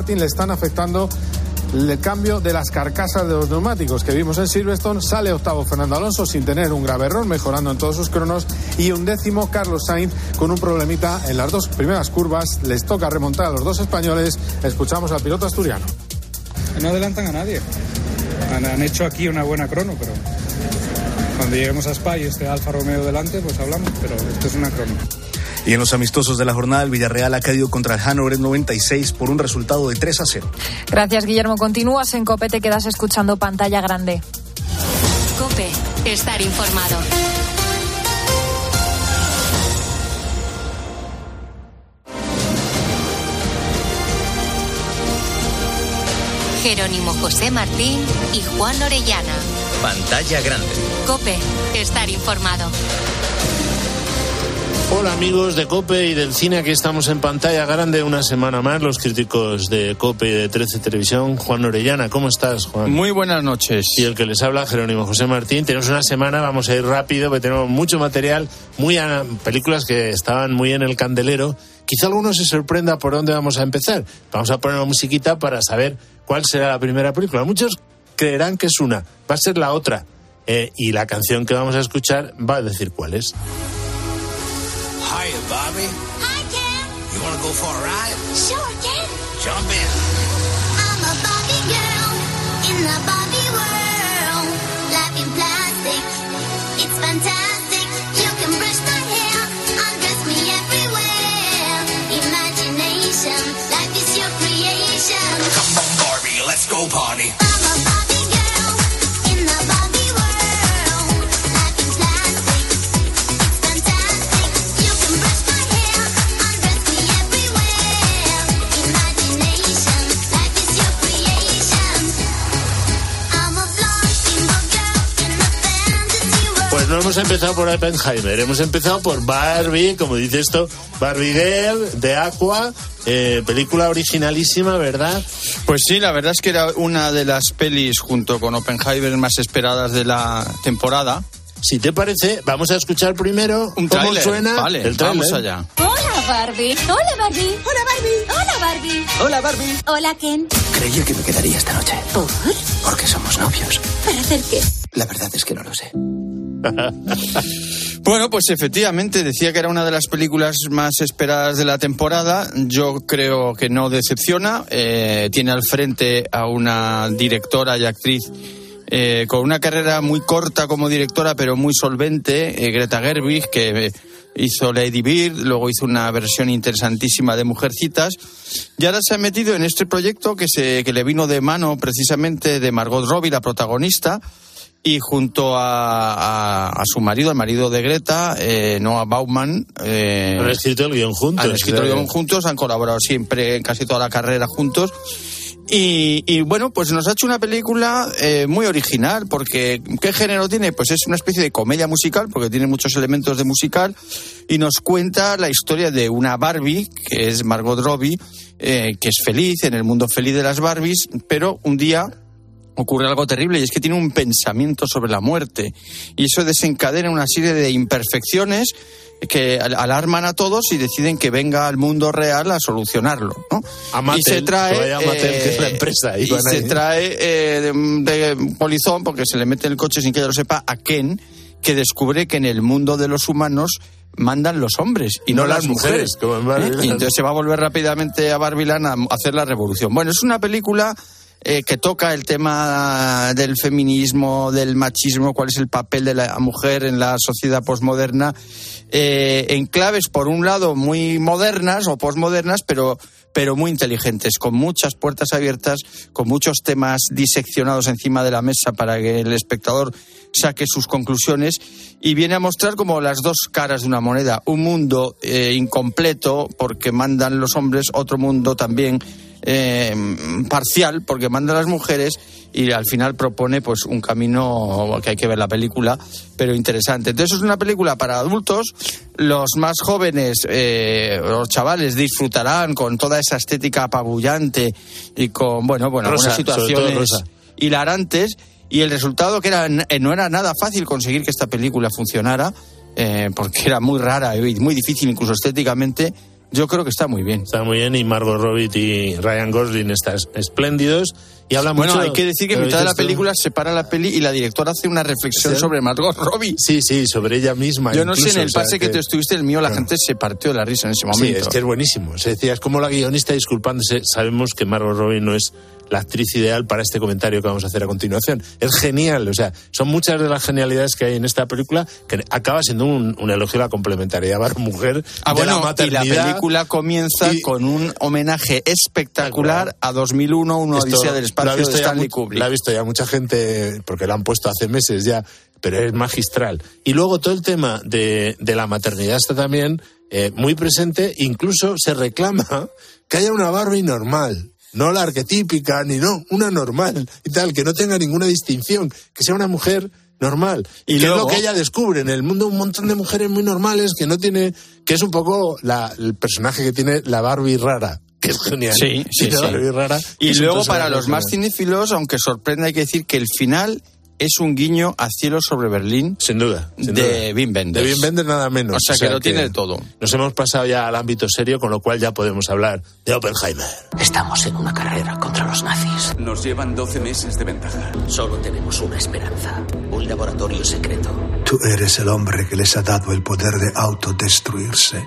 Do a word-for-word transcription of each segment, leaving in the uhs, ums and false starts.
Martin le están afectando el cambio de las carcasas de los neumáticos que vimos en Silverstone. Sale octavo Fernando Alonso sin tener un grave error, mejorando en todos sus cronos, y undécimo Carlos Sainz con un problemita en las dos primeras curvas. Les toca remontar a los dos españoles. Escuchamos al piloto asturiano. No adelantan a nadie. Han, han hecho aquí una buena crono, pero cuando lleguemos a Spa y esté Alfa Romeo delante, pues hablamos, pero esto es una crono. Y en los amistosos de la jornada, el Villarreal ha caído contra el Hannover noventa y seis por un resultado de tres a cero. Gracias, Guillermo. Continúas en COPE, te quedas escuchando Pantalla Grande. COPE, estar informado. Jerónimo José Martín y Juan Orellana. Pantalla Grande. COPE, estar informado. Hola amigos de COPE y del cine, aquí estamos en Pantalla Grande una semana más, los críticos de COPE y de trece Televisión. Juan Orellana, ¿cómo estás, Juan? Muy buenas noches. Y el que les habla, Jerónimo José Martín. Tenemos una semana, vamos a ir rápido, porque tenemos mucho material, muy a, películas que estaban muy en el candelero. Quizá alguno se sorprenda por dónde vamos a empezar. Vamos a poner una musiquita para saber cuál será la primera película. Muchos creerán que es una, va a ser la otra. Eh, y la canción que vamos a escuchar va a decir cuál es. Hiya, Bobby. Hi, Ken. You want to go for a ride? Sure, Ken. Jump in. I'm a Barbie girl in the Barbie world. Life in plastic, it's fantastic. You can brush my hair, undress me everywhere. Imagination, life is your creation. Come on, Barbie, let's go party. I'm a Barbie girl in the Barbie world. Life in plastic, it's fantastic. You can brush my hair, undress me everywhere. Imagination, life is your creation. I'm a blonde single girl in the fantasy world. Pues no hemos empezado por Oppenheimer, hemos empezado por Barbie, como dice esto, Barbie Girl, de Aqua, eh, película originalísima, ¿verdad? Pues sí, la verdad es que era una de las pelis, junto con Oppenheimer, más esperadas de la temporada. Si te parece, vamos a escuchar primero Un cómo tráiler. suena Vale, el tráiler. vamos allá. Hola, Barbie. Hola, Barbie. Hola, Barbie. Hola, Barbie. Hola, Barbie. Hola, Ken. Creía que me quedaría esta noche. ¿Por? Porque somos novios. ¿Para hacer qué? La verdad es que no lo sé. Bueno, pues efectivamente decía que era una de las películas más esperadas de la temporada. Yo creo que no decepciona. Eh, tiene al frente a una directora y actriz eh, con una carrera muy corta como directora, pero muy solvente, eh, Greta Gerwig, que eh, hizo Lady Bird, luego hizo una versión interesantísima de Mujercitas, y ahora se ha metido en este proyecto que, se, que le vino de mano precisamente de Margot Robbie, la protagonista, y junto a, a, a su marido, al marido de Greta, eh, Noah Baumbach, eh, han escrito el guión juntos. Han escrito claro. el guión juntos, han colaborado siempre en casi toda la carrera juntos. Y, y bueno, pues nos ha hecho una película eh, muy original, porque ¿qué género tiene? Pues es una especie de comedia musical, porque tiene muchos elementos de musical, y nos cuenta la historia de una Barbie, que es Margot Robbie, eh, que es feliz, en el mundo feliz de las Barbies, pero un día ocurre algo terrible, y es que tiene un pensamiento sobre la muerte, y eso desencadena una serie de imperfecciones que alarman a todos y deciden que venga al mundo real a solucionarlo, ¿no? A Mattel, y se trae, a Mattel, eh, que es la empresa, y se ahí. trae eh, de, de polizón, porque se le mete en el coche sin que ella lo sepa, a Ken, que descubre que en el mundo de los humanos mandan los hombres y no, no las mujeres, mujeres como en Barbie. ¿Eh? Y entonces se va a volver rápidamente a Barbiland a hacer la revolución. Bueno, es una película Eh, que toca el tema del feminismo, del machismo, cuál es el papel de la mujer en la sociedad posmoderna, eh, en claves, por un lado, muy modernas o posmodernas, pero, pero muy inteligentes, con muchas puertas abiertas, con muchos temas diseccionados encima de la mesa para que el espectador saque sus conclusiones, y viene a mostrar como las dos caras de una moneda, un mundo eh, incompleto porque mandan los hombres, otro mundo también Eh, parcial porque manda a las mujeres, y al final propone pues un camino que hay que ver la película, pero interesante. Entonces es una película para adultos. Los más jóvenes, eh, los chavales, disfrutarán con toda esa estética apabullante y con bueno bueno rosa, algunas situaciones hilarantes, y el resultado que era no era nada fácil conseguir que esta película funcionara, eh, porque era muy rara y muy difícil incluso estéticamente. Yo creo que está muy bien. Está muy bien, y Margot Robbie y Ryan Gosling están espléndidos. Y habla bueno, mucho, hay que decir que en mitad de la película se para la peli y la directora hace una reflexión ¿Sí? sobre Margot Robbie. Sí, sí, sobre ella misma. Yo no incluso, sé, en el pase o sea, que, que tú estuviste, el mío, la no. gente se partió de la risa en ese momento. Sí, es que es buenísimo. Se decía, es como la guionista disculpándose. Sabemos que Margot Robbie no es la actriz ideal para este comentario que vamos a hacer a continuación. Es genial, o sea, son muchas de las genialidades que hay en esta película que acaba siendo un, un elogio a la complementariedad varón-mujer. Ah, de bueno, la maternidad. Y la película comienza y, con un homenaje espectacular a dos mil uno, una odisea del espacio de Stanley Kubrick. La ha visto ya mucha gente, porque la han puesto hace meses ya, pero es magistral. Y luego todo el tema de, de la maternidad está también eh, muy presente, incluso se reclama que haya una Barbie normal. No la arquetípica, ni no, una normal y tal, que no tenga ninguna distinción, que sea una mujer normal. Y que luego, es lo que ella descubre en el mundo, un montón de mujeres muy normales que no tiene, que es un poco la, el personaje que tiene la Barbie rara, que es genial. Sí, sí, la sí. Barbie rara, y luego para los más cinéfilos, aunque sorprenda, hay que decir que el final es un guiño a Cielo sobre Berlín. Sin duda. Sin de duda. Wim Wenders. De Wim Wenders nada menos. O sea, o sea que lo que tiene de todo. Nos hemos pasado ya al ámbito serio, con lo cual ya podemos hablar de Oppenheimer. Estamos en una carrera contra los nazis. Nos llevan doce meses de ventaja. Solo tenemos una esperanza. Un laboratorio secreto. Tú eres el hombre que les ha dado el poder de autodestruirse.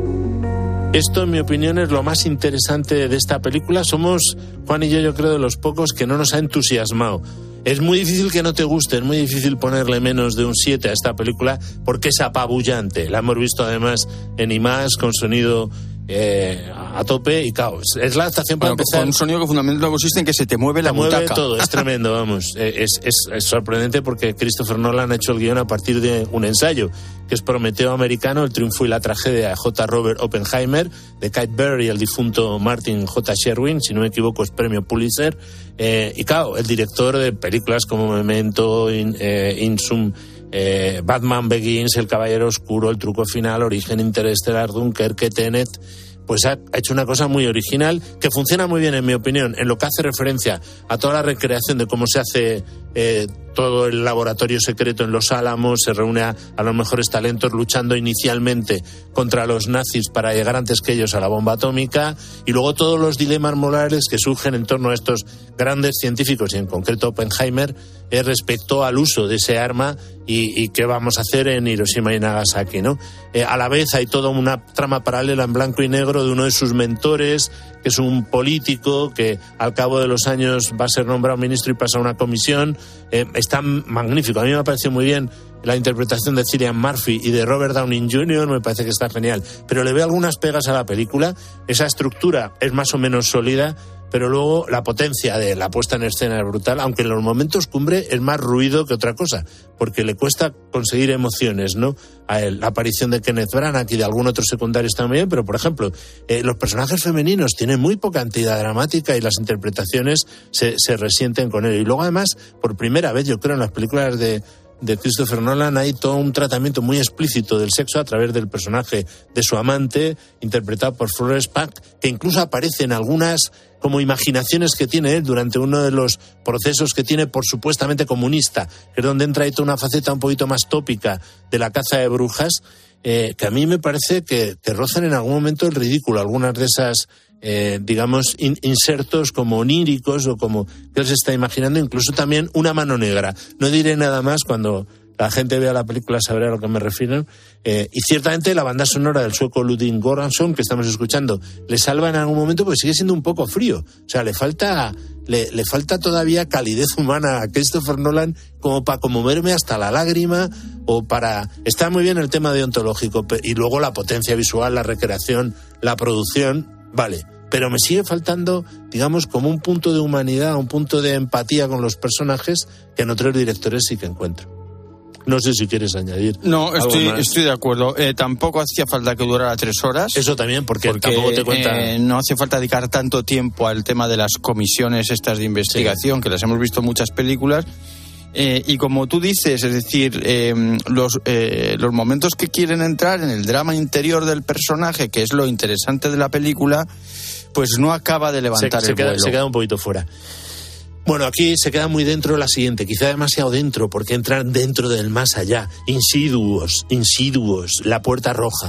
Esto, en mi opinión, es lo más interesante de esta película. Somos, Juan y yo, yo creo, de los pocos que no nos ha entusiasmado. Es muy difícil que no te guste, es muy difícil ponerle menos de un siete a esta película porque es apabullante. La hemos visto además en IMAX con sonido eh, a tope y caos. Es la adaptación para bueno, empezar. Con un sonido que fundamentalmente consiste en que se te mueve la te mueve butaca. todo, es tremendo, vamos. Es, es, es sorprendente porque Christopher Nolan ha hecho el guión a partir de un ensayo, que es Prometeo americano, el triunfo y la tragedia de J. Robert Oppenheimer, de Kate Baer y el difunto Martin J. Sherwin, si no me equivoco es premio Pulitzer. Eh, y claro, el director de películas como Memento, In, eh, Insum, eh, Batman Begins, El Caballero Oscuro, El Truco Final, Origen Interestelar, Dunkerque, Tenet, pues ha, ha hecho una cosa muy original que funciona muy bien, en mi opinión, en lo que hace referencia a toda la recreación de cómo se hace eh, todo el laboratorio secreto en Los Álamos, se reúne a, a los mejores talentos luchando inicialmente contra los nazis para llegar antes que ellos a la bomba atómica, y luego todos los dilemas morales que surgen en torno a estos grandes científicos, y en concreto Oppenheimer, eh, respecto al uso de ese arma y, y qué vamos a hacer en Hiroshima y Nagasaki, ¿no? Eh, a la vez hay toda una trama paralela en blanco y negro de uno de sus mentores, que es un político que al cabo de los años va a ser nombrado ministro y pasa a una comisión. Eh, está magnífico. A mí me ha parecido muy bien la interpretación de Cillian Murphy y de Robert Downey junior, me parece que está genial. Pero le veo algunas pegas a la película. Esa estructura es más o menos sólida, pero luego la potencia de la puesta en escena es brutal, aunque en los momentos cumbre es más ruido que otra cosa, porque le cuesta conseguir emociones, ¿no? A él, la aparición de Kenneth Branagh y de algún otro secundario está muy bien, pero por ejemplo, eh, los personajes femeninos tienen muy poca entidad dramática y las interpretaciones se, se resienten con ello. Y luego además, por primera vez, yo creo, en las películas de de Christopher Nolan hay todo un tratamiento muy explícito del sexo a través del personaje de su amante, interpretado por Florence Pugh, que incluso aparece en algunas como imaginaciones que tiene él durante uno de los procesos que tiene por supuestamente comunista, que es donde entra ahí toda una faceta un poquito más tópica de la caza de brujas, eh, que a mí me parece que, que rozan en algún momento el ridículo, algunas de esas Eh, digamos, in, insertos como oníricos o como que él se está imaginando, incluso también una mano negra. No diré nada más, cuando la gente vea la película sabrá a lo que me refiero. Eh, y ciertamente la banda sonora del sueco Ludwig Göransson, que estamos escuchando, le salva en algún momento porque sigue siendo un poco frío. O sea, le falta, le, le falta todavía calidez humana a Christopher Nolan como para conmoverme hasta la lágrima o para... Está muy bien el tema deontológico y luego la potencia visual, la recreación, la producción, vale. Pero me sigue faltando, digamos, como un punto de humanidad, un punto de empatía con los personajes que en otros directores sí que encuentro. No sé si quieres añadir. No, estoy, estoy de acuerdo. Eh, tampoco hacía falta que durara tres horas. Eso también, porque, porque tampoco te cuenta. Eh, no hace falta dedicar tanto tiempo al tema de las comisiones estas de investigación, sí, que las hemos visto en muchas películas. Eh, y como tú dices, es decir, eh, los, eh, los momentos que quieren entrar en el drama interior del personaje, que es lo interesante de la película, pues no acaba de levantar se, se el queda, vuelo. Se queda un poquito fuera. Bueno, aquí se queda muy dentro la siguiente, quizá demasiado dentro, porque entran dentro del más allá. Insidious, Insidious, La Puerta Roja.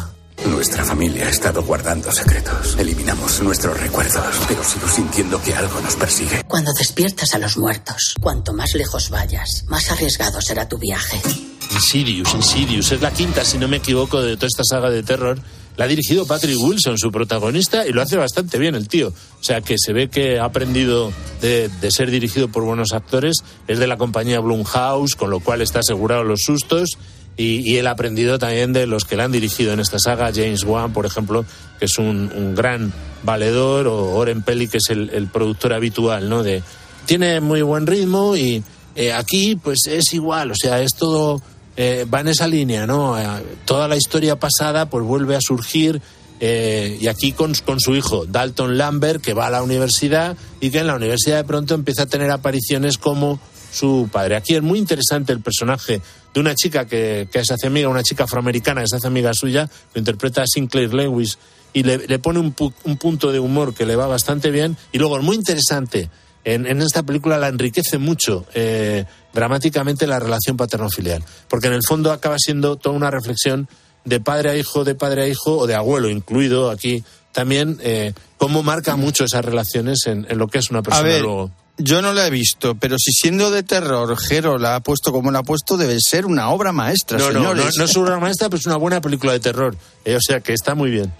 Nuestra familia ha estado guardando secretos. Eliminamos nuestros recuerdos, pero sigo sintiendo que algo nos persigue. Cuando despiertas a los muertos, cuanto más lejos vayas, más arriesgado será tu viaje. Insidious, Insidious. Es la quinta, si no me equivoco, de toda esta saga de terror. La ha dirigido Patrick Wilson, su protagonista, y lo hace bastante bien el tío. O sea, que se ve que ha aprendido de, de ser dirigido por buenos actores. Es de la compañía Blumhouse, con lo cual está asegurado los sustos. Y, y él ha aprendido también de los que le han dirigido en esta saga. James Wan, por ejemplo, que es un, un gran valedor, o Oren Peli, que es el, el productor habitual, ¿no? De, tiene muy buen ritmo y eh, aquí pues es igual, o sea, es todo... Eh, va en esa línea, ¿no? Eh, toda la historia pasada pues vuelve a surgir eh, y aquí con, con su hijo Dalton Lambert, que va a la universidad y que en la universidad de pronto empieza a tener apariciones como su padre. Aquí es muy interesante el personaje de una chica que, que se hace amiga, una chica afroamericana que se hace amiga suya, lo interpreta Sinclair Lewis y le, le pone un, pu- un punto de humor que le va bastante bien. Y luego es muy interesante, en, en esta película la enriquece mucho eh, dramáticamente la relación paterno-filial, porque en el fondo acaba siendo toda una reflexión de padre a hijo, de padre a hijo, o de abuelo incluido aquí también, eh, cómo marca mucho esas relaciones en, en lo que es una persona. A ver, luego. Yo no la he visto, pero si siendo de terror Jero la ha puesto como la ha puesto, debe ser una obra maestra, no, señores. No, no, no es una obra maestra, pero es una buena película de terror, eh, o sea que está muy bien.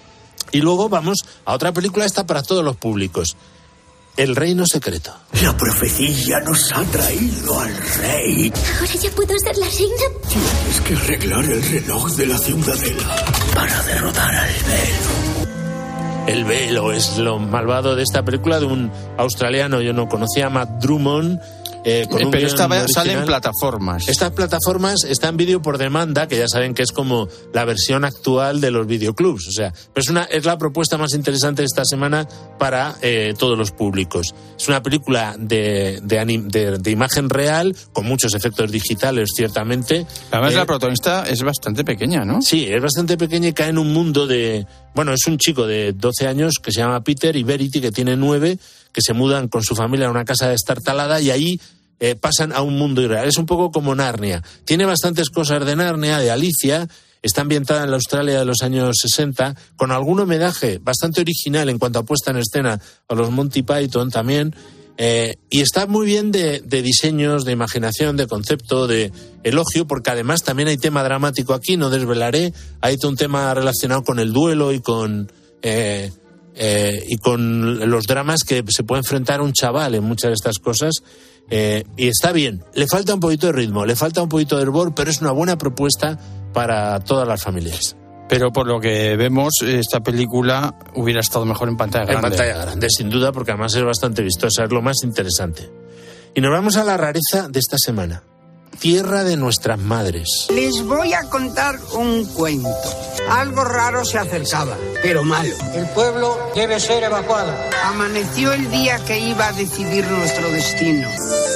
Y luego vamos a otra película, esta para todos los públicos, El Reino Secreto. La profecía nos ha traído al rey. ¿Ahora ya puedo ser la reina? Tienes que arreglar el reloj de la ciudadela para derrotar al velo. El velo es lo malvado de esta película, de un australiano, yo no conocía, Matt Drummond. Eh, con un Pero esta guión sale en original. plataformas. Estas plataformas están en vídeo por demanda, que ya saben que es como la versión actual de los videoclubs. O sea, pero es, una, es la propuesta más interesante de esta semana para eh, todos los públicos. Es una película de, de, anim, de, de imagen real, con muchos efectos digitales, ciertamente. Además, eh, la protagonista es bastante pequeña, ¿no? Sí, es bastante pequeña y cae en un mundo de... Bueno, es un chico de doce años que se llama Peter, y Verity, que tiene nueve, que se mudan con su familia a una casa destartalada y ahí eh, pasan a un mundo irreal. Es un poco como Narnia. Tiene bastantes cosas de Narnia, de Alicia. Está ambientada en la Australia de los años sesenta, con algún homenaje bastante original en cuanto a puesta en escena a los Monty Python también. Eh, y está muy bien de, de diseños, de imaginación, de concepto, de elogio, porque además también hay tema dramático aquí, no desvelaré. Hay todo un tema relacionado con el duelo y con... Eh, Eh, y con los dramas que se puede enfrentar un chaval en muchas de estas cosas, eh, y está bien. Le falta un poquito de ritmo, le falta un poquito de hervor, pero es una buena propuesta para todas las familias. Pero por lo que vemos, esta película hubiera estado mejor en pantalla grande. En pantalla grande, sin duda, porque además es bastante vistosa, es lo más interesante. Y nos vamos a la rareza de esta semana. Tierra de nuestras madres. Les voy a contar un cuento. Algo raro se acercaba, pero malo. El pueblo debe ser evacuado. Amaneció el día que iba a decidir nuestro destino.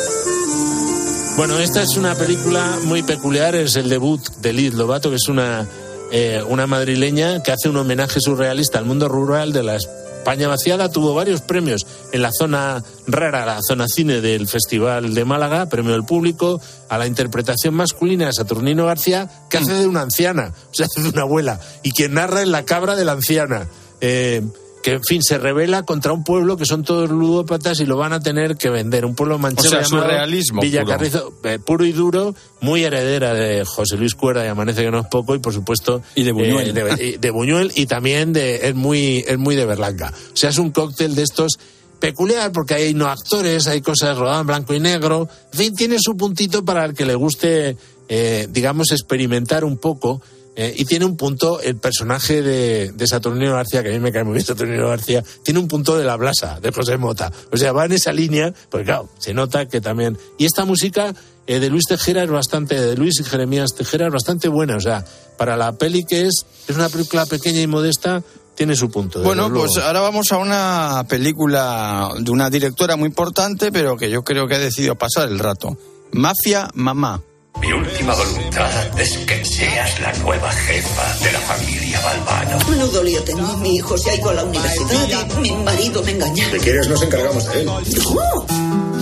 Bueno, esta es una película muy peculiar, es el debut de Liz Lovato, que es una, eh, una madrileña que hace un homenaje surrealista al mundo rural de la España vaciada. Tuvo varios premios en la zona rara, la zona cine del Festival de Málaga, premio del público, a la interpretación masculina de Saturnino García, que hace de una anciana, o sea, hace de una abuela, y quien narra es la cabra de la anciana. Eh, que, en fin, se rebela contra un pueblo que son todos ludópatas y lo van a tener que vender. Un pueblo manchego, o sea, llamado surrealismo Villacarrizo, puro. Eh, puro y duro, muy heredera de José Luis Cuerda y Amanece que no es poco, y por supuesto... Y de Buñuel. Eh, de, de Buñuel, y también de, es, muy, es muy de Berlanga. O sea, es un cóctel de estos peculiar, porque hay no actores, hay cosas rodadas en blanco y negro. En fin, tiene su puntito para el que le guste, eh, digamos, experimentar un poco. Eh, y tiene un punto, el personaje de, de Saturnino García, que a mí me cae muy bien Saturnino García, tiene un punto de la blasa, de José Mota. O sea, va en esa línea, porque claro, se nota que también... Y esta música eh, de Luis Tejera es bastante, de Luis y Jeremías Tejera es bastante buena. O sea, para la peli que es, es una película pequeña y modesta, tiene su punto. Bueno, pues ahora vamos a una película de una directora muy importante, pero que yo creo que ha decidido pasar el rato. Mafia Mamá. Mi última voluntad es que seas la nueva jefa de la familia Balbano. Menudo lío tengo. Mi hijo se ha ido a la universidad y mi marido me engaña. Si quieres, nos encargamos de él. ¡No!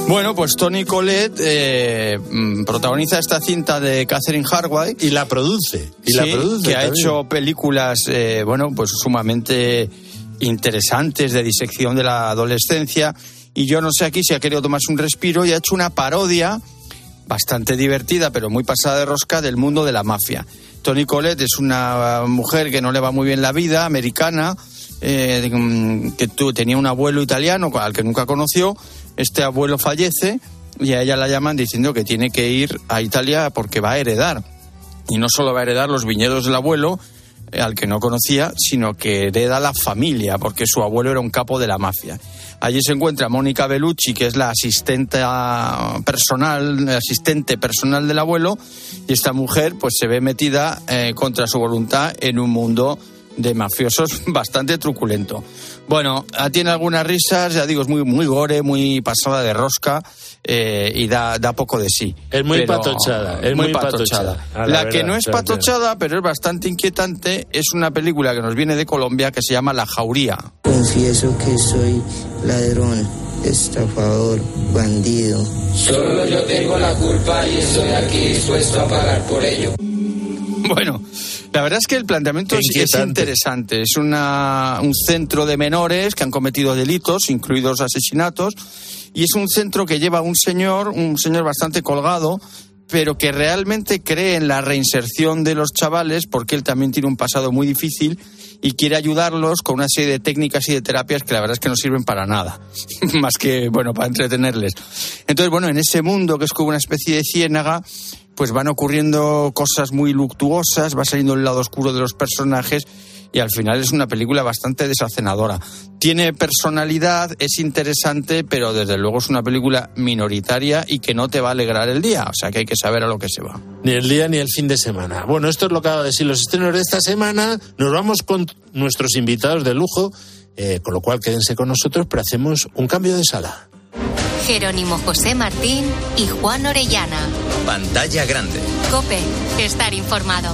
Bueno, pues Toni Collette eh, protagoniza esta cinta de Catherine Hardwicke. Y la produce. Y sí, la produce que también. ha hecho películas, eh, bueno, pues sumamente interesantes de disección de la adolescencia. Y yo no sé aquí si ha querido tomarse un respiro y ha hecho una parodia bastante divertida, pero muy pasada de rosca, del mundo de la mafia. Toni Collette es una mujer que no le va muy bien la vida, americana, eh, que tú, tenía un abuelo italiano al que nunca conoció. Este abuelo fallece y a ella la llaman diciendo que tiene que ir a Italia porque va a heredar. Y no solo va a heredar los viñedos del abuelo, eh, al que no conocía, sino que hereda la familia, porque su abuelo era un capo de la mafia. Allí se encuentra Mónica Bellucci, que es la asistente personal, asistente personal del abuelo, y esta mujer pues se ve metida eh, contra su voluntad en un mundo de mafiosos bastante truculento. Bueno, tiene algunas risas, ya digo, es muy muy gore, muy pasada de rosca, eh, y da, da poco de sí. Es muy pero, patochada, es muy, muy patochada. patochada. La, la que no es patochada, pero es bastante inquietante, es una película que nos viene de Colombia que se llama La Jauría. Confieso que soy ladrón, estafador, bandido. Solo yo tengo la culpa y estoy aquí dispuesto a pagar por ello. Bueno, la verdad es que el planteamiento es, es interesante. Es una, un centro de menores que han cometido delitos, incluidos asesinatos, y es un centro que lleva un señor, un señor bastante colgado, pero que realmente cree en la reinserción de los chavales, porque él también tiene un pasado muy difícil y quiere ayudarlos con una serie de técnicas y de terapias que la verdad es que no sirven para nada, más que, bueno, para entretenerles. Entonces, bueno, en ese mundo que es como una especie de ciénaga, pues van ocurriendo cosas muy luctuosas, va saliendo el lado oscuro de los personajes y al final es una película bastante desacenadora. Tiene personalidad, es interesante, pero desde luego es una película minoritaria y que no te va a alegrar el día, o sea que hay que saber a lo que se va. Ni el día ni el fin de semana. Bueno, esto es lo que acabo de decir los estrenos de esta semana. Nos vamos con nuestros invitados de lujo, eh, con lo cual quédense con nosotros, pero hacemos un cambio de sala. Jerónimo José Martín y Juan Orellana. Pantalla grande. COPE. Estar informado.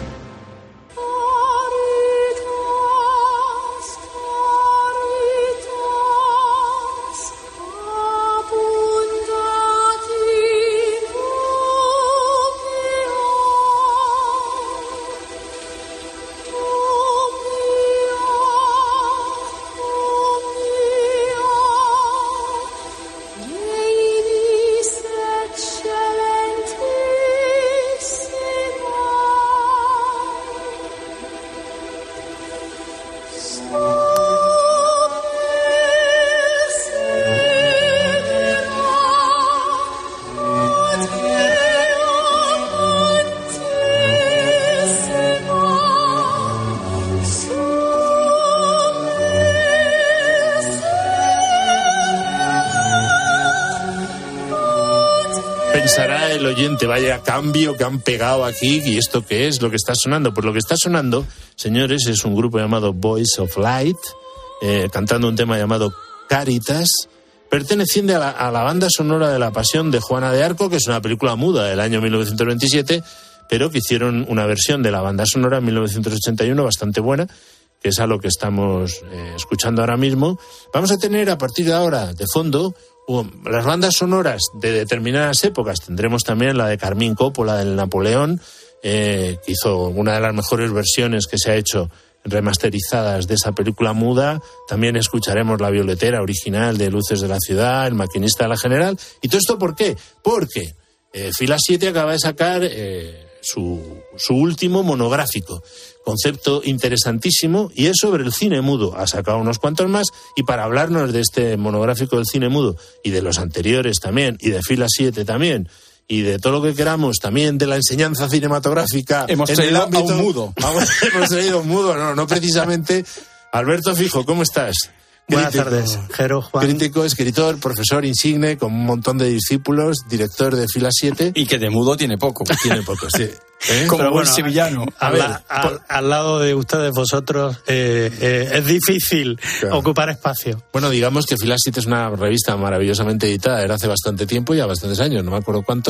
Pensará el oyente, vaya cambio que han pegado aquí, ¿y esto qué es? Lo que está sonando. Pues lo que está sonando, señores, es un grupo llamado Boys of Light, eh, cantando un tema llamado Caritas, perteneciente a la, a la banda sonora de La Pasión de Juana de Arco, que es una película muda del año mil novecientos veintisiete, pero que hicieron una versión de la banda sonora en mil novecientos ochenta y uno bastante buena, que es a lo que estamos eh, escuchando ahora mismo. Vamos a tener a partir de ahora, de fondo, las bandas sonoras de determinadas épocas. Tendremos también la de Carmín Coppola, del Napoleón, eh, que hizo una de las mejores versiones que se ha hecho remasterizadas de esa película muda. También escucharemos La Violetera original de Luces de la Ciudad, El Maquinista de la General. ¿Y todo esto por qué? Porque eh, Fila siete acaba de sacar eh, su, su último monográfico. Concepto interesantísimo, y es sobre el cine mudo. Ha sacado unos cuantos más, y para hablarnos de este monográfico del cine mudo y de los anteriores también, y de Fila siete también, y de todo lo que queramos, también de la enseñanza cinematográfica, hemos en traído el ámbito, a un mudo. Vamos, hemos traído un mudo, no, no precisamente. Alberto Fijo, ¿cómo estás? Buenas Crítico, tardes, Jero, Juan. Crítico, escritor, profesor insigne, con un montón de discípulos, director de Fila siete. Y que de mudo tiene poco. Tiene poco, sí. ¿Eh? Como buen bueno, sevillano. A a ver, ver, al, por... al lado de ustedes, vosotros, eh, eh, es difícil claro. ocupar espacio. Bueno, digamos que Fila siete es una revista maravillosamente editada, era hace bastante tiempo, ya bastantes años, no me acuerdo cuánto,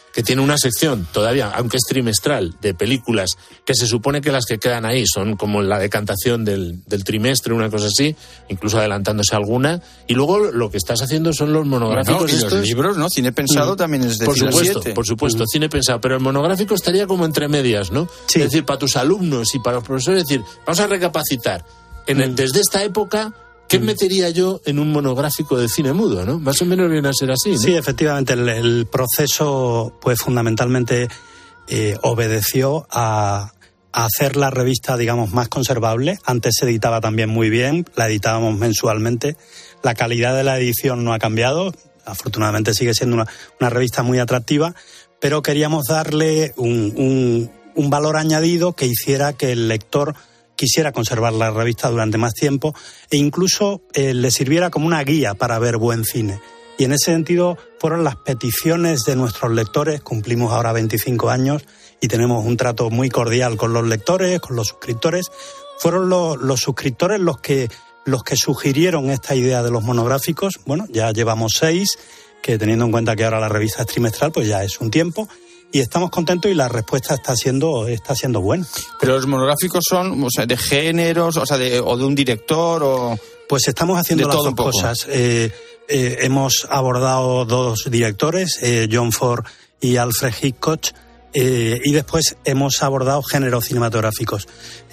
que tiene una sección todavía, aunque es trimestral, de películas que se supone que las que quedan ahí son como la decantación del, del trimestre, una cosa así, incluso adelantándose alguna, y luego lo que estás haciendo son los monográficos. Bueno, y estos. los libros, ¿no? Cine pensado mm. también es de Por Cine supuesto, siete. por supuesto, mm. cine pensado, pero el monográfico estaría como entre medias, ¿no? Sí. Es decir, para tus alumnos y para los profesores, es decir, vamos a recapacitar. En el, mm. Desde esta época, ¿qué mm. metería yo en un monográfico de cine mudo, no? Más o menos viene a ser así, ¿no? Sí, efectivamente, el, el proceso, pues fundamentalmente eh, obedeció a, a hacer la revista, digamos, más conservable. Antes se editaba también muy bien, la editábamos mensualmente. La calidad de la edición no ha cambiado, afortunadamente sigue siendo una, una revista muy atractiva, pero queríamos darle un, un, un valor añadido que hiciera que el lector quisiera conservar la revista durante más tiempo e incluso eh, le sirviera como una guía para ver buen cine. Y en ese sentido fueron las peticiones de nuestros lectores. Cumplimos ahora veinticinco años y tenemos un trato muy cordial con los lectores, con los suscriptores. Fueron los, los suscriptores los que, los que sugirieron esta idea de los monográficos. Bueno, ya llevamos seis, que teniendo en cuenta que ahora la revista es trimestral, pues ya es un tiempo. Y estamos contentos y la respuesta está siendo está siendo buena. Pero los monográficos son, o sea, de géneros, o sea, de, o de un director, o... Pues estamos haciendo las dos cosas. Eh, eh, hemos abordado dos directores, eh, John Ford y Alfred Hitchcock, eh, y después hemos abordado géneros cinematográficos.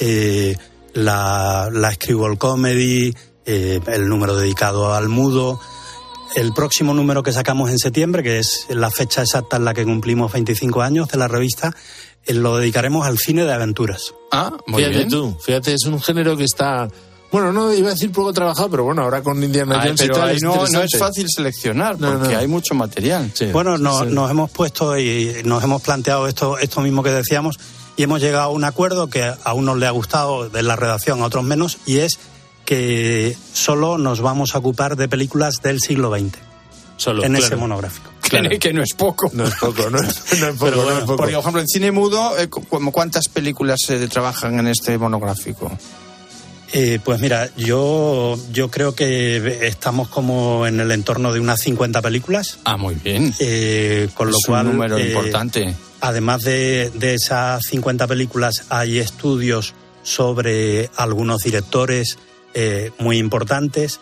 Eh, la, la screwball comedy, eh, el número dedicado al mudo. El próximo número que sacamos en septiembre, que es la fecha exacta en la que cumplimos veinticinco años de la revista, lo dedicaremos al cine de aventuras. Ah, muy fíjate bien. tú, fíjate, es un género que está... Bueno, no iba a decir poco trabajado, pero bueno, ahora con Indiana Jones y tal, no, no es fácil seleccionar, porque no, no. hay mucho material. Sí. Bueno, no, sí. nos hemos puesto y nos hemos planteado esto, esto mismo que decíamos, y hemos llegado a un acuerdo que a unos le ha gustado de la redacción, a otros menos, y es que solo nos vamos a ocupar de películas del siglo veinte. Solo, en claro. ese monográfico. Claro. Que no es poco. No es poco, no es, no es poco. Pero bueno, no es poco. Por ejemplo, en cine mudo, eh, ¿cuántas películas se eh, trabajan en este monográfico? Eh, pues mira, yo, yo creo que estamos como en el entorno de unas cincuenta películas. Ah, muy bien. Eh, con es lo cual, un número eh, importante. Además de, de esas cincuenta películas, hay estudios sobre algunos directores eh, muy importantes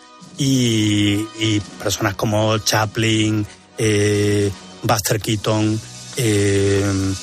y, y personas como Chaplin, eh, Buster Keaton, eh,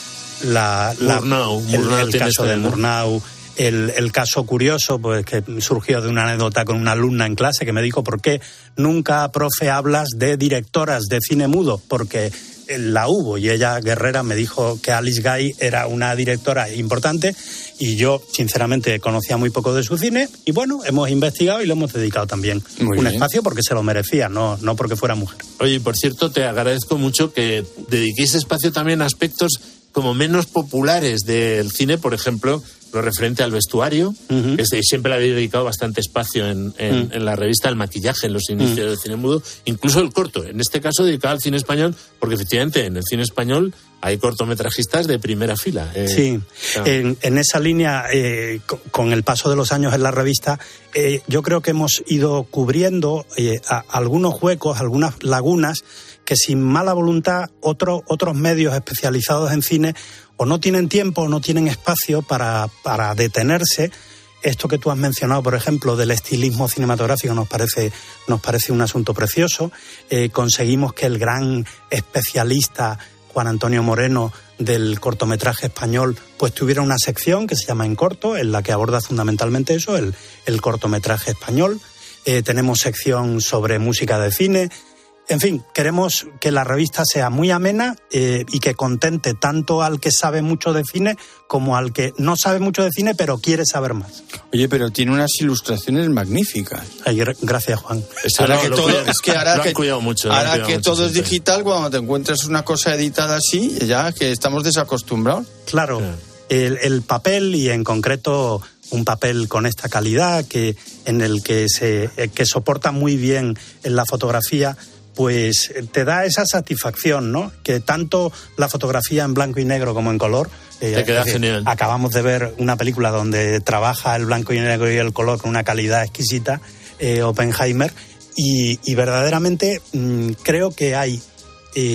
la, la, Murnau, el, Murnau el caso de ¿no? Murnau. El, el caso curioso, pues que surgió de una anécdota con una alumna en clase que me dijo: ¿por qué nunca, profe, hablas de directoras de cine mudo? Porque la hubo, y ella, Guerrera, me dijo que Alice Guy era una directora importante y yo, sinceramente, conocía muy poco de su cine y bueno, hemos investigado y le hemos dedicado también muy un bien. espacio porque se lo merecía, no, no porque fuera mujer. Oye, por cierto, te agradezco mucho que dediquéis espacio también a aspectos como menos populares del cine, por ejemplo, lo referente al vestuario, uh-huh. que siempre le habéis dedicado bastante espacio en, en, uh-huh. en la revista, el maquillaje, en los inicios uh-huh. del cine mudo, incluso el corto, en este caso dedicado al cine español, porque efectivamente en el cine español hay cortometrajistas de primera fila. Eh, sí, claro. en, en esa línea, eh, con, con el paso de los años en la revista, eh, yo creo que hemos ido cubriendo eh, a, algunos huecos, algunas lagunas, que sin mala voluntad otro, otros medios especializados en cine o no tienen tiempo o no tienen espacio para, para detenerse. Esto que tú has mencionado, por ejemplo, del estilismo cinematográfico nos parece, nos parece un asunto precioso. Eh, conseguimos que el gran especialista Juan Antonio Moreno del cortometraje español pues tuviera una sección que se llama En Corto, en la que aborda fundamentalmente eso, el, el cortometraje español. Eh, tenemos sección sobre música de cine. En fin, queremos que la revista sea muy amena eh, y que contente tanto al que sabe mucho de cine como al que no sabe mucho de cine pero quiere saber más. Oye, pero tiene unas ilustraciones magníficas. Ay, gracias, Juan. Es, ahora que todo, cuidado, es que ahora lo que, han cuidado mucho, ahora lo han cuidado que mucho, todo siempre. es digital, cuando te encuentras una cosa editada así, ya que estamos desacostumbrados. Claro, sí. el, el papel y en concreto un papel con esta calidad que en el que se que soporta muy bien en la fotografía, pues te da esa satisfacción, ¿no? Que tanto la fotografía en blanco y negro como en color. Eh, te queda decir, genial. Acabamos de ver una película donde trabaja el blanco y negro y el color con una calidad exquisita, eh, Oppenheimer, y, y verdaderamente mmm, creo que hay eh,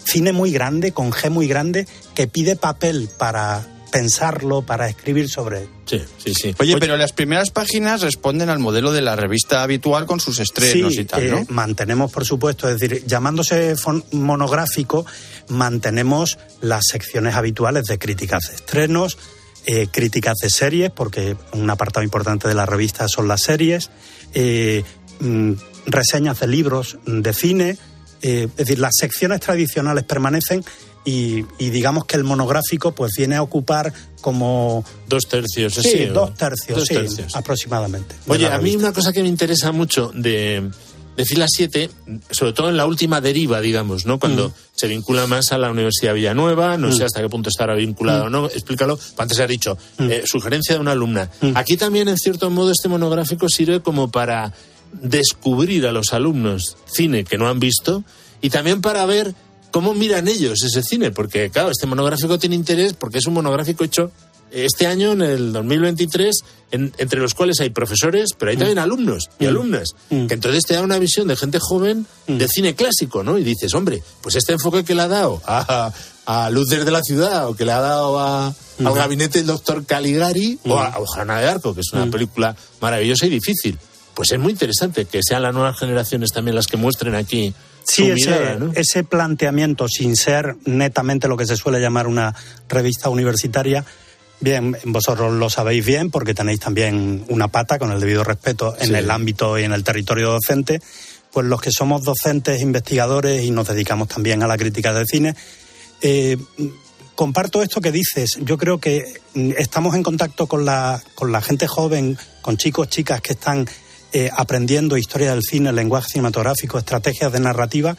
cine muy grande, con G muy grande, que pide papel para pensarlo, para escribir sobre él. Sí, sí, sí. Oye, Oye, pero las primeras páginas responden al modelo de la revista habitual con sus estrenos sí, y tal, ¿no? Eh, mantenemos, por supuesto, es decir, llamándose monográfico, mantenemos las secciones habituales de críticas de estrenos, eh, críticas de series, porque un apartado importante de la revista son las series, eh, mm, reseñas de libros de cine, eh, es decir, las secciones tradicionales permanecen. Y, y digamos que el monográfico pues viene a ocupar como... Dos tercios, sí, sí. dos tercios, dos sí, tercios. aproximadamente. Oye, a mí una cosa que me interesa mucho de, de Fila siete, sobre todo en la última deriva, digamos, ¿no? Cuando mm. se vincula más a la Universidad Villanueva, no mm. sé hasta qué punto estará vinculado mm. o no, explícalo, antes has dicho, mm. eh, sugerencia de una alumna. Mm. Aquí también, en cierto modo, este monográfico sirve como para descubrir a los alumnos cine que no han visto y también para ver cómo miran ellos ese cine, porque claro, este monográfico tiene interés porque es un monográfico hecho este año, en el dos mil veintitrés, en, entre los cuales hay profesores, pero hay también mm. alumnos y mm. alumnas, mm. que entonces te da una visión de gente joven mm. de cine clásico, ¿no? Y dices, hombre, pues este enfoque que le ha dado a, a Luces de la Ciudad, o que le ha dado a, mm. al gabinete del doctor Caligari, mm. o a, a Juana de Arco, que es una mm. película maravillosa y difícil, pues es muy interesante que sean las nuevas generaciones también las que muestren aquí. Sí, ese, mirada, ¿no? ese planteamiento, sin ser netamente lo que se suele llamar una revista universitaria, bien, vosotros lo sabéis bien porque tenéis también una pata, con el debido respeto, en sí. el ámbito y en el territorio docente, pues los que somos docentes, investigadores y nos dedicamos también a la crítica del cine, eh, comparto esto que dices. Yo creo que estamos en contacto con la, con la gente joven, con chicos, chicas que están... Eh, aprendiendo historia del cine, lenguaje cinematográfico, estrategias de narrativa,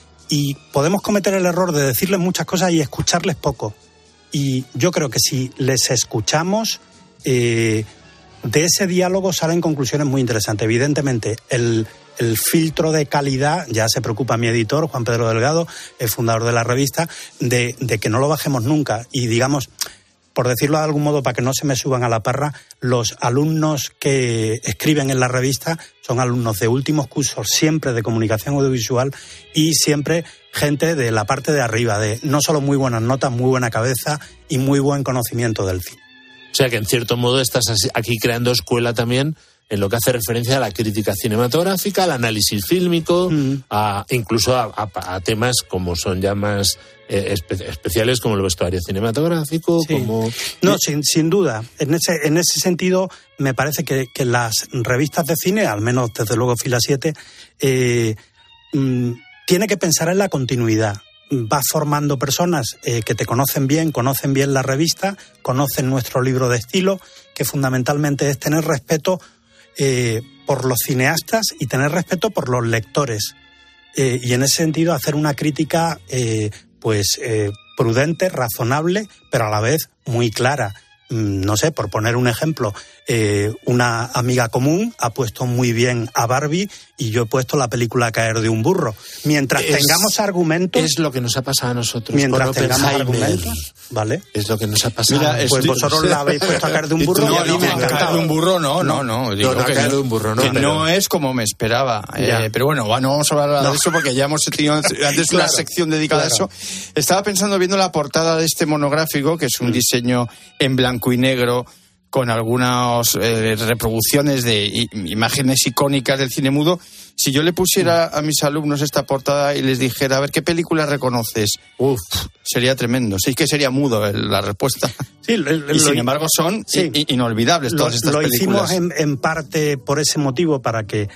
y podemos cometer el error de decirles muchas cosas y escucharles poco. Y yo creo que si les escuchamos, eh, de ese diálogo salen conclusiones muy interesantes. Evidentemente, el, el filtro de calidad, ya se preocupa mi editor, Juan Pedro Delgado, el fundador de la revista, de, de que no lo bajemos nunca. Y digamos, por decirlo de algún modo, para que no se me suban a la parra, los alumnos que escriben en la revista son alumnos de últimos cursos, siempre de comunicación audiovisual y siempre gente de la parte de arriba, de no solo muy buenas notas, muy buena cabeza y muy buen conocimiento del cine. O sea que en cierto modo estás aquí creando escuela también en lo que hace referencia a la crítica cinematográfica, al análisis fílmico, mm. a, incluso a, a, a temas como son ya más eh, espe- especiales como el vestuario cinematográfico. Sí. como No, sin, sin duda. En ese, en ese sentido, me parece que, que las revistas de cine, al menos desde luego Fila siete, eh, mm, tiene que pensar en la continuidad. Vas formando personas eh, que te conocen bien, conocen bien la revista, conocen nuestro libro de estilo, que fundamentalmente es tener respeto Eh, por los cineastas y tener respeto por los lectores. Eh, y en ese sentido hacer una crítica eh, pues eh, prudente, razonable, pero a la vez muy clara. Mm, no sé, por poner un ejemplo, eh, una amiga común ha puesto muy bien a Barbie y yo he puesto la película Caer de un burro. Mientras es, tengamos argumentos... Es lo que nos ha pasado a nosotros. Mientras tengamos argumentos, ¿vale? Es lo que nos ha pasado. Mira, pues estoy, vosotros la habéis puesto a Caer de un burro. No, no, no, Caer de un burro no, no, no. Digo no, no que Caer de un burro no. Que pero... no es como me esperaba. Eh, pero bueno, no vamos a hablar no. de eso porque ya hemos tenido antes claro, una sección dedicada claro. a eso. Estaba pensando, viendo la portada de este monográfico, que es un mm. diseño en blanco y negro, con algunas eh, reproducciones de i- imágenes icónicas del cine mudo. Si yo le pusiera a mis alumnos esta portada y les dijera, a ver, ¿qué película reconoces? Uf, sería tremendo. Sí, que sería mudo el, la respuesta. Sí, lo, y sin embargo son sí, i- inolvidables todas lo, estas lo películas. Lo hicimos en, en parte por ese motivo, para que...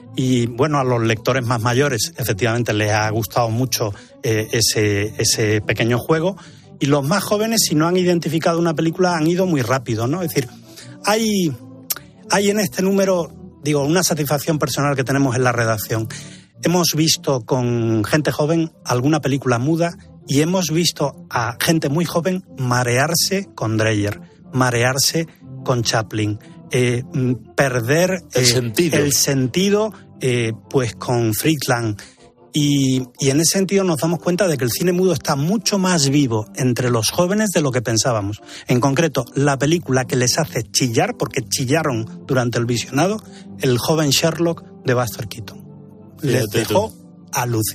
Y bueno, a los lectores más mayores efectivamente les ha gustado mucho eh, ese, ese pequeño juego. Y los más jóvenes, si no han identificado una película, han ido muy rápido, ¿no? Es decir, hay, hay en este número, digo, una satisfacción personal que tenemos en la redacción. Hemos visto con gente joven alguna película muda y hemos visto a gente muy joven marearse con Dreyer, marearse con Chaplin, eh, perder el eh, sentido, el sentido eh, pues con Friedland. Y, y en ese sentido nos damos cuenta de que el cine mudo está mucho más vivo entre los jóvenes de lo que pensábamos. En concreto, la película que les hace chillar, porque chillaron durante el visionado, El joven Sherlock de Buster Keaton. Les dejó alucinado.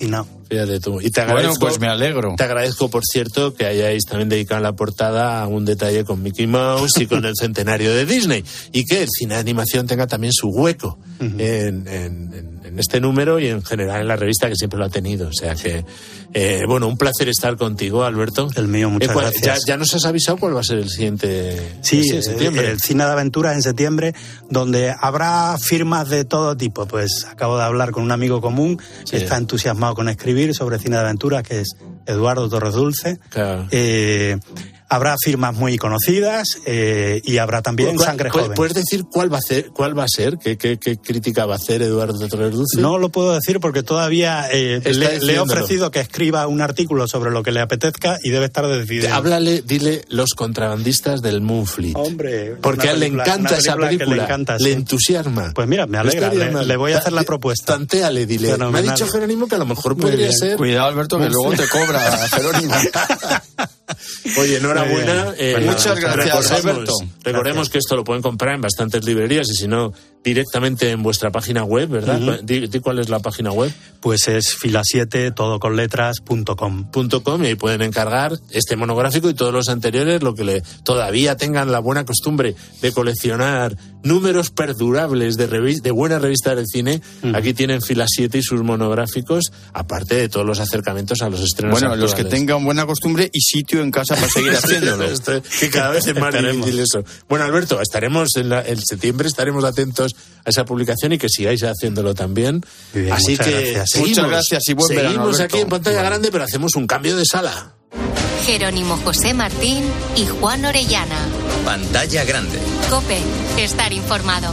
Fíjate tú. Y te agradezco, bueno, pues me alegro. Te agradezco, por cierto, que hayáis también dedicado la portada a un detalle con Mickey Mouse y con el centenario de Disney. Y que el cine de animación tenga también su hueco uh-huh. en, en, en este número y en general en la revista, que siempre lo ha tenido. O sea que, eh, bueno, un placer estar contigo, Alberto. El mío, muchas eh, cuál, gracias. Ya, ya nos has avisado cuál va a ser el siguiente. Sí, en septiembre. El, el cine de aventuras en septiembre, donde habrá firmas de todo tipo. Pues acabo de hablar con un amigo común sí. que está entusiasmado con escribir sobre cine de aventuras, que es Eduardo Torres Dulce. Claro. Eh, habrá firmas muy conocidas eh, y habrá también ¿Cuál, sangre ¿puedes, joven. ¿Puedes decir cuál va a ser? ¿Cuál va a ser? ¿Qué, qué, qué crítica va a hacer Eduardo Torres Dulce? No lo puedo decir porque todavía eh, le, le he ofrecido que escriba un artículo sobre lo que le apetezca y debe estar decidido. Háblale, dile Los contrabandistas del Moonfleet. Hombre, porque a él le encanta esa película, le, encanta, le sí. entusiasma. Pues mira, me alegra, le, le voy a hacer la propuesta. Tantéale, dile. Fenomenal. Me ha dicho Jerónimo que a lo mejor Muy podría bien. ser. Cuidado, Alberto, que luego te cobra Jerónimo. Oye, enhorabuena. Eh, pues muchas gracias, recordemos, Alberto. Recordemos gracias. que esto lo pueden comprar en bastantes librerías y si no, directamente en vuestra página web, ¿verdad? Uh-huh. ¿Di, di cuál es la página web? Pues es fila siete, todo con letras, punto com. Punto com, y ahí pueden encargar este monográfico y todos los anteriores, lo que le todavía tengan la buena costumbre de coleccionar números perdurables de, revis, de buenas revistas del cine. Uh-huh. Aquí tienen fila siete y sus monográficos, aparte de todos los acercamientos a los estrenos Bueno, actuales. Los que tengan buena costumbre y sitio en casa para seguir haciéndolo. Que cada vez es más difícil eso. Bueno, Alberto, estaremos en, la, en septiembre, estaremos atentos a esa publicación y que sigáis haciéndolo también. Bien, Así que gracias. seguimos, muchas gracias y buen seguimos verano, Alberto. aquí en pantalla grande, pero hacemos un cambio de sala. Jerónimo José Martín y Juan Orellana. Pantalla grande. COPE, estar informado.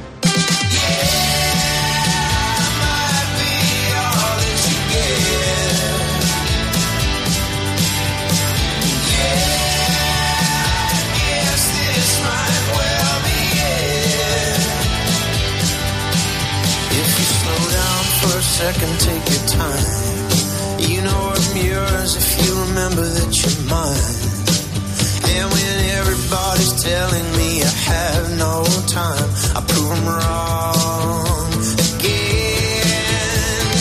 Second, take your time. You know I'm yours if you remember that you're mine. And when everybody's telling me I have no time, I prove them wrong again.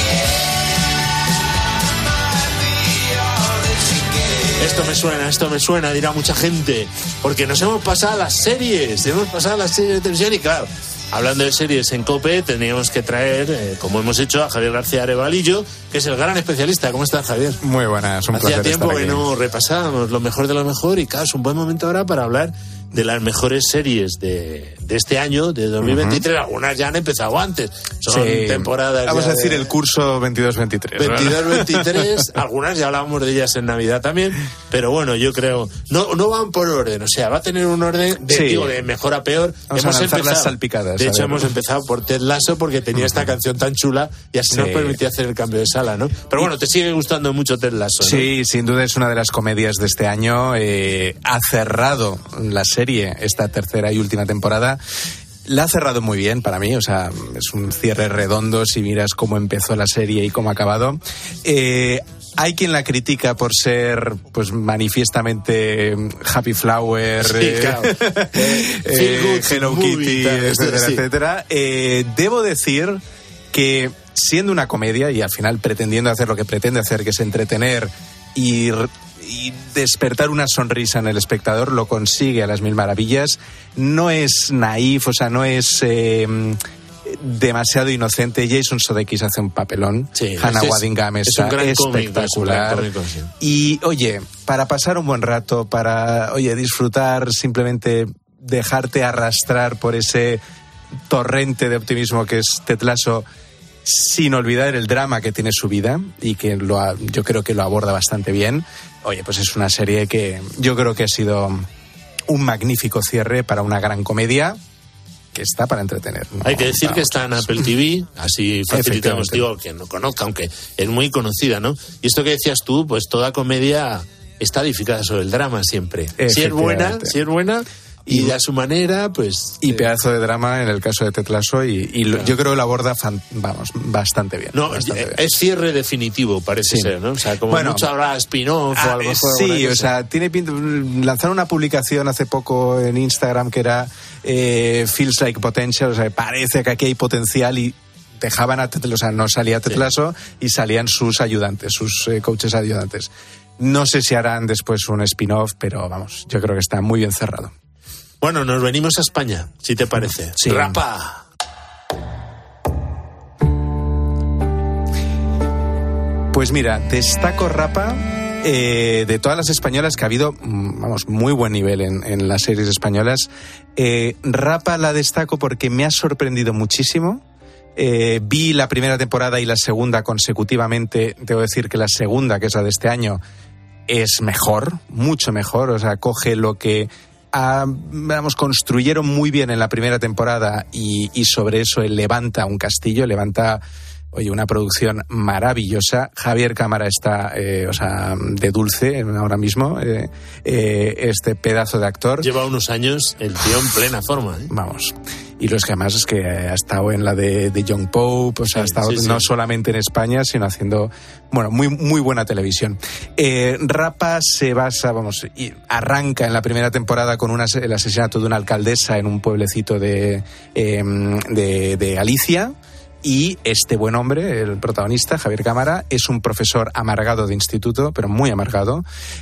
Yeah, I might be all that you get. Esto me suena, esto me suena, dirá mucha gente, porque nos hemos pasado a las series, hemos pasado a las series de televisión y claro, hablando de series en COPE, teníamos que traer, eh, como hemos hecho, a Javier García Arevalillo, que es el gran especialista. ¿Cómo estás, Javier? Muy buenas, un Hacía placer tiempo estar que aquí. no repasábamos lo mejor de lo mejor y claro, es un buen momento ahora para hablar de las mejores series de, de este año, de dos mil veintitrés. Uh-huh. Algunas ya han empezado antes, son sí. temporadas. Vamos ya a decir de... el curso veintidós veintitrés. veintidós veintitrés, algunas ya hablábamos de ellas en Navidad también, pero bueno, yo creo, no no van por orden, o sea, va a tener un orden de, sí. digo, de mejor a peor. Vamos hemos a lanzar empezado, las salpicadas. de hecho, ver. hemos empezado por Ted Lasso porque tenía uh-huh. esta canción tan chula y así sí. nos permitía hacer el cambio de sala, ¿no? Pero bueno, te sigue gustando mucho Ted Lasso, ¿no? Sí, sin duda es una de las comedias de este año. Eh, ha cerrado la serie esta tercera y última temporada. La ha cerrado muy bien para mí, o sea, es un cierre redondo si miras cómo empezó la serie y cómo ha acabado. Eh, hay quien la critica por ser, pues, manifiestamente Happy Flower, sí, eh, claro. eh, Hello Kitty, etcétera, sí. etcétera. Eh, debo decir que siendo una comedia y al final pretendiendo hacer lo que pretende hacer, que es entretener y, y despertar una sonrisa en el espectador, lo consigue a las mil maravillas. No es naif, o sea, no es eh, demasiado inocente. Jason Sudeikis hace un papelón. Sí, Hannah es, Waddingham es está un gran espectacular. Cómico, es un gran cómico, sí. Y, oye, para pasar un buen rato, para, oye, disfrutar, simplemente dejarte arrastrar por ese torrente de optimismo que es Ted Lasso, sin olvidar el drama que tiene su vida y que lo ha, yo creo que lo aborda bastante bien. Oye, pues es una serie que yo creo que ha sido un magnífico cierre para una gran comedia que está para entretener, ¿no? Hay que decir Vamos. que está en Apple T V, así facilitamos, digo, que no conozca, aunque es muy conocida, ¿no? Y esto que decías tú, pues toda comedia está edificada sobre el drama siempre. Si es buena, si es buena... Y de a su manera, pues... Y pedazo de drama en el caso de Ted Lasso y, y lo, yo creo que lo aborda, fan, vamos, bastante bien. No, bastante es bien. cierre definitivo, parece sí. ser, ¿no? O sea, como bueno, mucho habrá spin-off ah, o a lo mejor... Sí, o sea, tiene pinta... Lanzaron una publicación hace poco en Instagram que era eh, Feels Like Potential, o sea, parece que aquí hay potencial y dejaban a Ted, o sea, no salía Ted Lasso y salían sus ayudantes, sus eh, coaches ayudantes. No sé si harán después un spin-off, pero vamos, yo creo que está muy bien cerrado. Bueno, nos venimos a España, si te parece. Sí. ¡Rapa! Pues mira, destaco Rapa eh, de todas las españolas que ha habido, vamos, muy buen nivel en, en las series españolas. Eh, Rapa la destaco porque me ha sorprendido muchísimo. Eh, vi la primera temporada y la segunda consecutivamente. Debo decir que la segunda, que es la de este año, es mejor, mucho mejor. O sea, coge lo que ah, vamos, construyeron muy bien en la primera temporada y, y sobre eso él levanta un castillo, levanta... Oye, una producción maravillosa. Javier Cámara está, eh, o sea, de dulce ahora mismo, eh, eh, este pedazo de actor. Lleva unos años el tío en plena forma, ¿eh? Vamos. Y los que además es que ha estado en la de, de Young Pope, o sea, sí, ha estado sí, sí. no solamente en España, sino haciendo, bueno, muy, muy buena televisión. Eh, Rapa se basa, vamos, y arranca en la primera temporada con una, el asesinato de una alcaldesa en un pueblecito de, eh, de, de Galicia. Y este buen hombre, el protagonista, Javier Cámara, es un profesor amargado de instituto, pero muy amargado,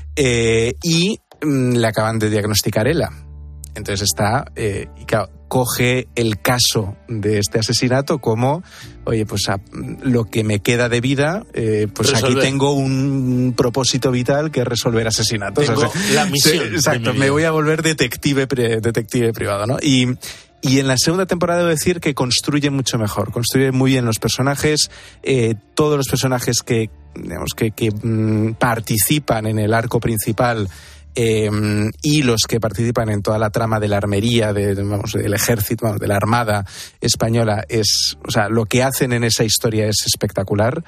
eh, y mm, le acaban de diagnosticar ELA. Entonces está, eh, y claro, coge el caso de este asesinato como, oye, pues a, lo que me queda de vida, eh, pues resolver. Aquí tengo un propósito vital que es resolver asesinatos. Tengo o sea, la misión. Se, exacto, me voy a volver detective, detective privado, ¿no? Y... Y en la segunda temporada debo decir que construye mucho mejor, construye muy bien los personajes, eh, todos los personajes que, digamos, que, que mmm, participan en el arco principal eh, y los que participan en toda la trama de la armería, de, vamos, del ejército, bueno, de la armada española, es, o sea, lo que hacen en esa historia es espectacular.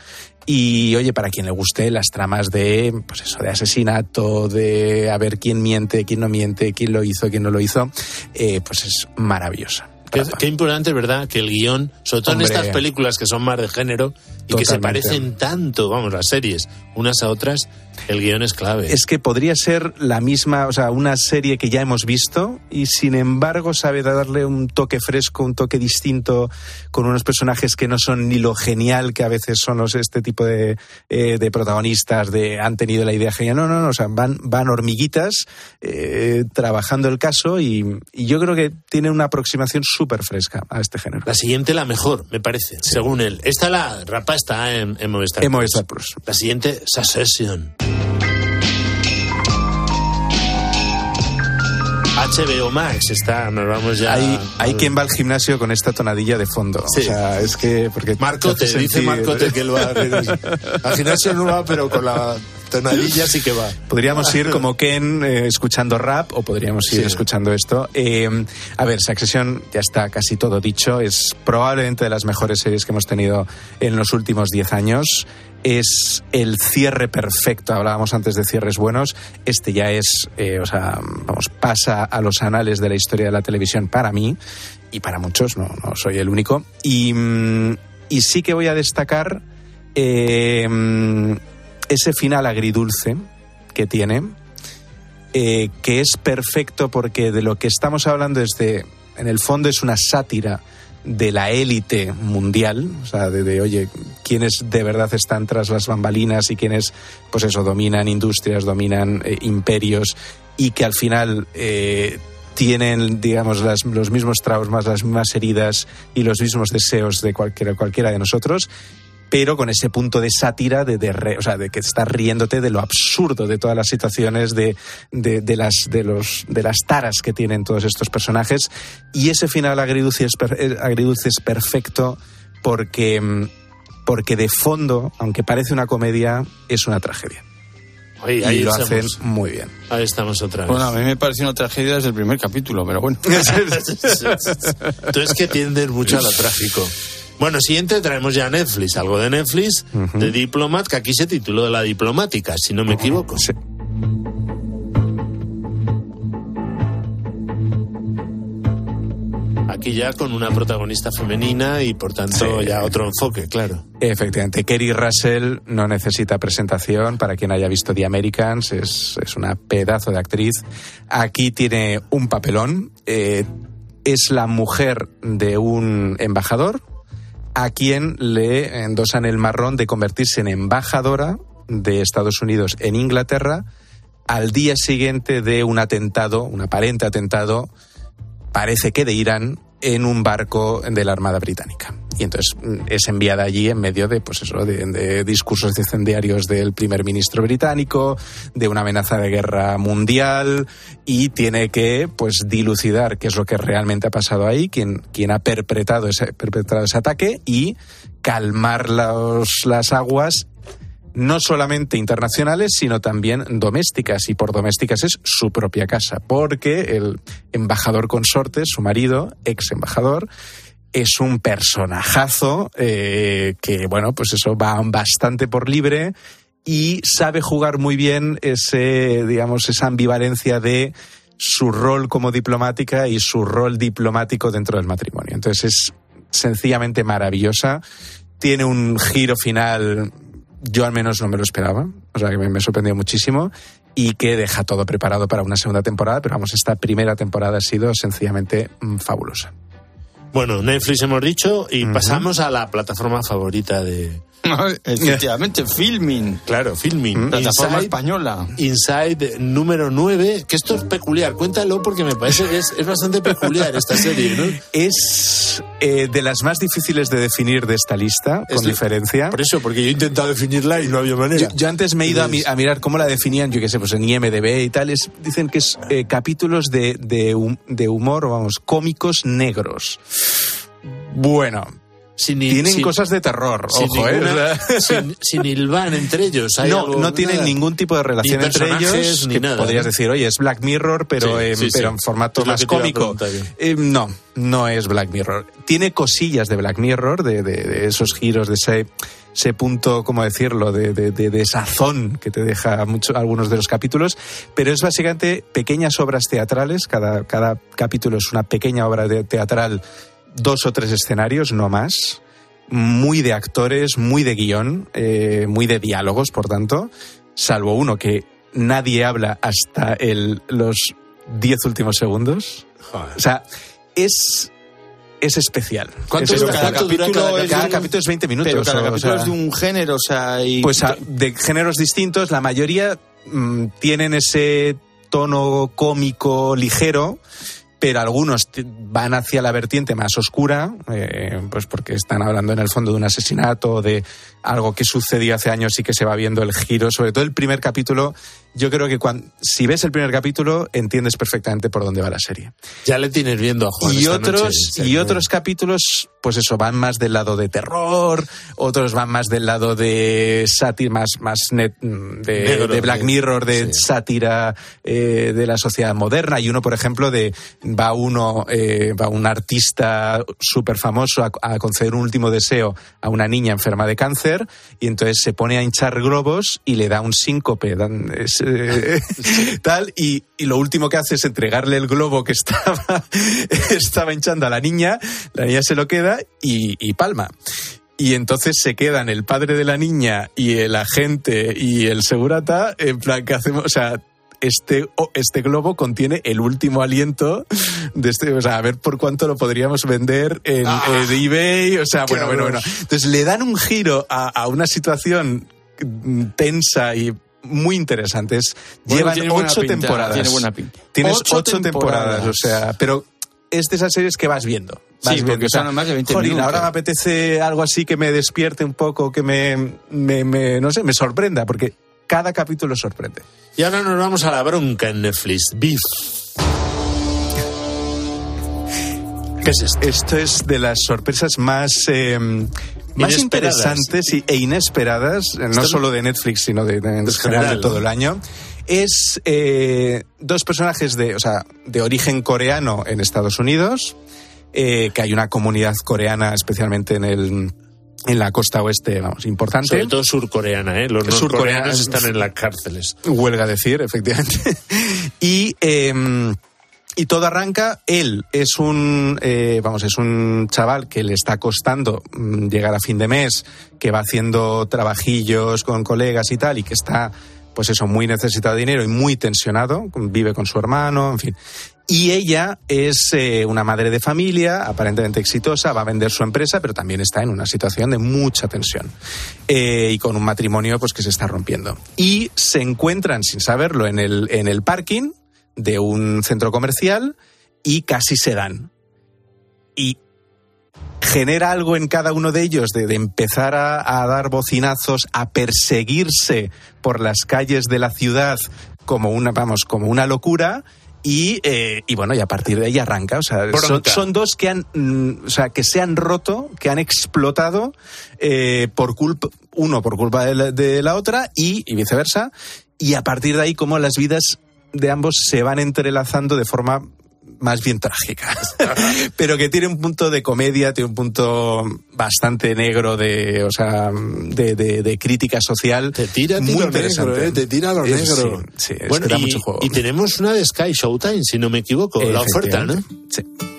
Y oye, para quien le guste las tramas de, pues eso, de asesinato, de a ver quién miente, quién no miente, quién lo hizo, quién no lo hizo, eh, pues es maravillosa. Qué, qué importante, ¿verdad? Que el guión, sobre todo Hombre, en estas películas que son más de género y totalmente. Que se parecen tanto, vamos, las series, unas a otras, el guión es clave. Es que podría ser la misma, o sea, una serie que ya hemos visto y sin embargo sabe darle un toque fresco, un toque distinto, con unos personajes que no son ni lo genial que a veces son los este tipo de, eh, de protagonistas, de han tenido la idea genial. No, no, no, o sea, van, van hormiguitas eh, trabajando el caso y, y yo creo que tiene una aproximación súper fresca a este género. La siguiente, la mejor, me parece, sí. Según él. Esta, la Rapa, está en, en Movistar. En Movistar Plus. La siguiente, Succession. H B O Max está, nos vamos ya. Hay, hay quien va al gimnasio con esta tonadilla de fondo. Sí. O sea, es que. Porque Marcote, te dice Marcote que él va al gimnasio, no va, pero con la tonadilla sí que va. Podríamos ir como Ken eh, escuchando rap o podríamos ir sí. escuchando esto. Eh, a ver, Succession, ya está casi todo dicho. Es probablemente de las mejores series que hemos tenido en los últimos diez años. Es el cierre perfecto. Hablábamos antes de cierres buenos. Este ya es, eh, o sea, vamos, pasa a los anales de la historia de la televisión para mí y para muchos, no, no soy el único. Y, y sí que voy a destacar eh, ese final agridulce que tiene, eh, que es perfecto porque de lo que estamos hablando es de, en el fondo es una sátira de la élite mundial, o sea, de, de, oye, quiénes de verdad están tras las bambalinas y quiénes, pues eso, dominan industrias, dominan eh, imperios y que al final eh, tienen, digamos, las, los mismos traumas, las mismas heridas y los mismos deseos de cualquiera, cualquiera de nosotros, pero con ese punto de sátira, de, de re, o sea, de que estás riéndote de lo absurdo de todas las situaciones, de, de, de, las, de, los, de las taras que tienen todos estos personajes. Y ese final agridulce es, per, agridulce es perfecto porque, porque de fondo, aunque parece una comedia, es una tragedia. Oye, y ahí lo estamos. hacen muy bien. Ahí estamos otra vez. Bueno, a mí me parece una tragedia desde el primer capítulo, pero bueno. Tú es que tiendes mucho a lo trágico. Bueno, siguiente traemos ya a Netflix, algo de Netflix, uh-huh. de Diplomat, que aquí se tituló La Diplomática, si no me equivoco. Sí. Aquí ya con una protagonista femenina y por tanto sí. ya otro enfoque, claro. Efectivamente, Kerry Russell no necesita presentación, para quien haya visto The Americans, es, es una pedazo de actriz. Aquí tiene un papelón, eh, es la mujer de un embajador a quien le endosan el marrón de convertirse en embajadora de Estados Unidos en Inglaterra al día siguiente de un atentado, un aparente atentado, parece que de Irán, en un barco de la Armada Británica. Y entonces es enviada allí en medio de, pues eso, de, de discursos incendiarios del primer ministro británico, de una amenaza de guerra mundial, y tiene que, pues, dilucidar qué es lo que realmente ha pasado ahí, quién, quién ha perpetrado ese, perpetrado ese ataque, y calmar los, las aguas, no solamente internacionales, sino también domésticas. Y por domésticas es su propia casa, porque el embajador consorte, su marido, ex embajador, es un personajazo eh, que, bueno, pues eso, va bastante por libre y sabe jugar muy bien ese, digamos, esa ambivalencia de su rol como diplomática y su rol diplomático dentro del matrimonio. Entonces es sencillamente maravillosa. Tiene un giro final, yo al menos no me lo esperaba, o sea que me, me sorprendió muchísimo, y que deja todo preparado para una segunda temporada, pero vamos, esta primera temporada ha sido sencillamente mm, fabulosa. Bueno, Netflix hemos dicho, y uh-huh. pasamos a la plataforma favorita de... Efectivamente, Filmin. Claro, Filmin. Plataforma Inside, española. Inside número nueve, que esto es peculiar. Cuéntalo porque me parece que es, es bastante peculiar esta serie, ¿no? Es eh, de las más difíciles de definir de esta lista, es con de, diferencia. Por eso, porque yo he intentado definirla y no había manera. Yo, yo antes me he ido a, mi, a mirar cómo la definían, yo qué sé, pues en I M D B y tal. Es, dicen que es eh, capítulos de, de, hum, de humor, vamos, cómicos negros. Bueno... Sin, tienen sin, sin, cosas de terror, sin ojo, ninguna, ¿eh? sin, sin hilvan entre ellos. ¿Hay no, algo, no tienen nada? Ningún tipo de relación ni entre ellos. Ni que nada, podrías ¿no? decir, oye, es Black Mirror, pero, sí, en, sí, pero sí. en formato es más cómico. Eh, no, no es Black Mirror. Tiene cosillas de Black Mirror, de, de, de esos giros, de ese, ese punto, ¿cómo decirlo?, de, de, de, de sazón que te deja mucho, algunos de los capítulos, pero es básicamente pequeñas obras teatrales. Cada, cada capítulo es una pequeña obra de teatral, dos o tres escenarios, no más. Muy de actores, muy de guión, eh, muy de diálogos, por tanto, salvo uno que nadie habla hasta el, los diez últimos segundos. Joder. O sea, es... es especial. ¿Cuánto es especial. cada capítulo? Cada, es cada un... capítulo es veinte minutos. Pero cada o, capítulo o sea, es de un género, o sea... Y... Pues a, de géneros distintos, la mayoría mmm, tienen ese tono cómico ligero, pero algunos van hacia la vertiente más oscura, eh, pues porque están hablando en el fondo de un asesinato, de algo que sucedió hace años y que se va viendo el giro. Sobre todo el primer capítulo, yo creo que cuando, si ves el primer capítulo entiendes perfectamente por dónde va la serie. Ya le tienes viendo a Juan y esta otros noche, y otros capítulos, pues eso, van más del lado de terror, otros van más del lado de sátira, más más net, de, Negro, de Black Mirror, de sí. sátira eh, de la sociedad moderna. Y uno, por ejemplo, de va uno eh, va un artista súper famoso a, a conceder un último deseo a una niña enferma de cáncer, y entonces se pone a hinchar globos y le da un síncope, dan, es, eh, tal, y, y lo último que hace es entregarle el globo que estaba, estaba hinchando a la niña, la niña se lo queda y, y palma. Y entonces se quedan el padre de la niña y el agente y el segurata, en plan, que hacemos? O sea, este, este globo contiene el último aliento de este, o sea, a ver por cuánto lo podríamos vender en, ah, en eBay, o sea, bueno, bueno, bueno. Entonces le dan un giro a, a una situación tensa y muy interesante. Es, bueno, llevan ocho pinta, temporadas. Tiene buena pinta. Tienes ocho, ocho temporadas. temporadas, o sea, pero es de esas series que vas viendo. Vas sí, viendo, porque o sea, son más de veinte Jorín, minutos. Ahora me apetece algo así que me despierte un poco, que me, me, me, no sé, me sorprenda, porque cada capítulo sorprende. Y ahora nos vamos a la bronca en Netflix. Beef. ¿Qué es esto? Esto es de las sorpresas más... Eh, más interesantes y, e inesperadas, no esto solo de Netflix, sino de, de, en general de todo el año. Es eh, dos personajes de, o sea, de origen coreano en Estados Unidos, eh, que hay una comunidad coreana, especialmente en el... en la costa oeste, vamos, importante. Sobre todo surcoreana, ¿eh? Los surcoreanos están en las cárceles. Huelga decir, efectivamente. y... Eh, Y todo arranca, él es un, eh, vamos, es un chaval que le está costando llegar a fin de mes, que va haciendo trabajillos con colegas y tal, y que está pues eso, muy necesitado de dinero y muy tensionado, vive con su hermano, en fin. Y ella es eh, una madre de familia, aparentemente exitosa, va a vender su empresa, pero también está en una situación de mucha tensión. Eh, y con un matrimonio pues que se está rompiendo. Y se encuentran, sin saberlo, en el, en el parking de un centro comercial y casi se dan. Y genera algo en cada uno de ellos de, de empezar a, a dar bocinazos, a perseguirse por las calles de la ciudad como una, vamos, como una locura. Y, eh, y bueno, y a partir de ahí arranca. O sea, son, son dos que han, mm, o sea, que se han roto, que han explotado eh, por culpa, uno por culpa de la, de la otra y, y viceversa. Y a partir de ahí, como las vidas de ambos se van entrelazando de forma más bien trágica, pero que tiene un punto de comedia, tiene un punto bastante negro de, o sea, de, de, de crítica social. Te tira muy lo interesante. negro, ¿eh? Te tira lo Eh, negro. Sí, sí, es bueno, que da y, mucho juego. y tenemos una de Sky Showtime, si no me equivoco, la oferta, ¿no? Sí.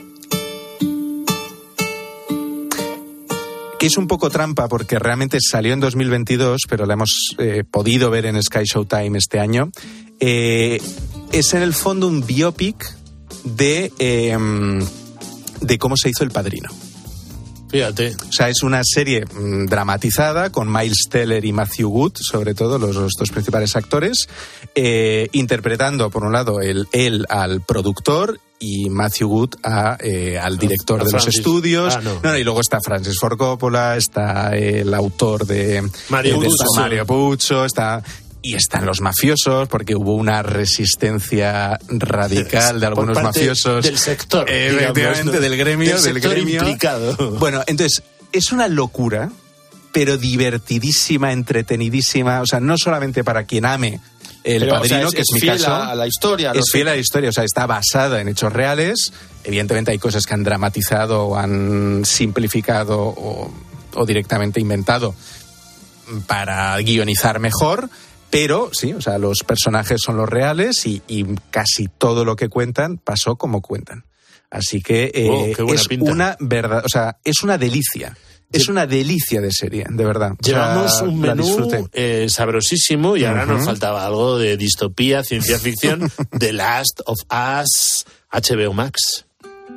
Que es un poco trampa porque realmente salió en dos mil veintidós, pero la hemos eh, podido ver en Sky Showtime este año. Eh, es en el fondo un biopic de, eh, de cómo se hizo El Padrino. Fíjate. O sea, es una serie mmm, dramatizada con Miles Teller y Matthew Wood, sobre todo los, los dos principales actores, eh, interpretando, por un lado, el, él al productor y Matthew Wood a, eh, al director a de Francis. los estudios. Ah, no. No, no, y luego está Francis Ford Coppola, está el autor de Mario eh, de Puzo. Mario Puzo, está... Y están los mafiosos, porque hubo una resistencia radical de algunos Por parte mafiosos. del sector. Eh, digamos, efectivamente, ¿no? del gremio. Del del sector gremio. implicado. Bueno, entonces, es una locura, pero divertidísima, entretenidísima. O sea, no solamente para quien ame El Pero, Padrino, o sea, es, que es, es mi fiel caso. a, a la historia. Es fiel a la historia, o sea, está basada en hechos reales. Evidentemente hay cosas que han dramatizado o han simplificado o, o directamente inventado para guionizar mejor. Pero sí, o sea, los personajes son los reales y, y casi todo lo que cuentan pasó como cuentan. Así que eh, Oh, qué buena es pinta. una verdad, o sea, es una delicia. Es una delicia de serie, de verdad. O Llevamos sea, un la menú disfruté. eh, sabrosísimo y ahora Ujú. nos faltaba algo de distopía, ciencia ficción, The Last of Us, H B O Max.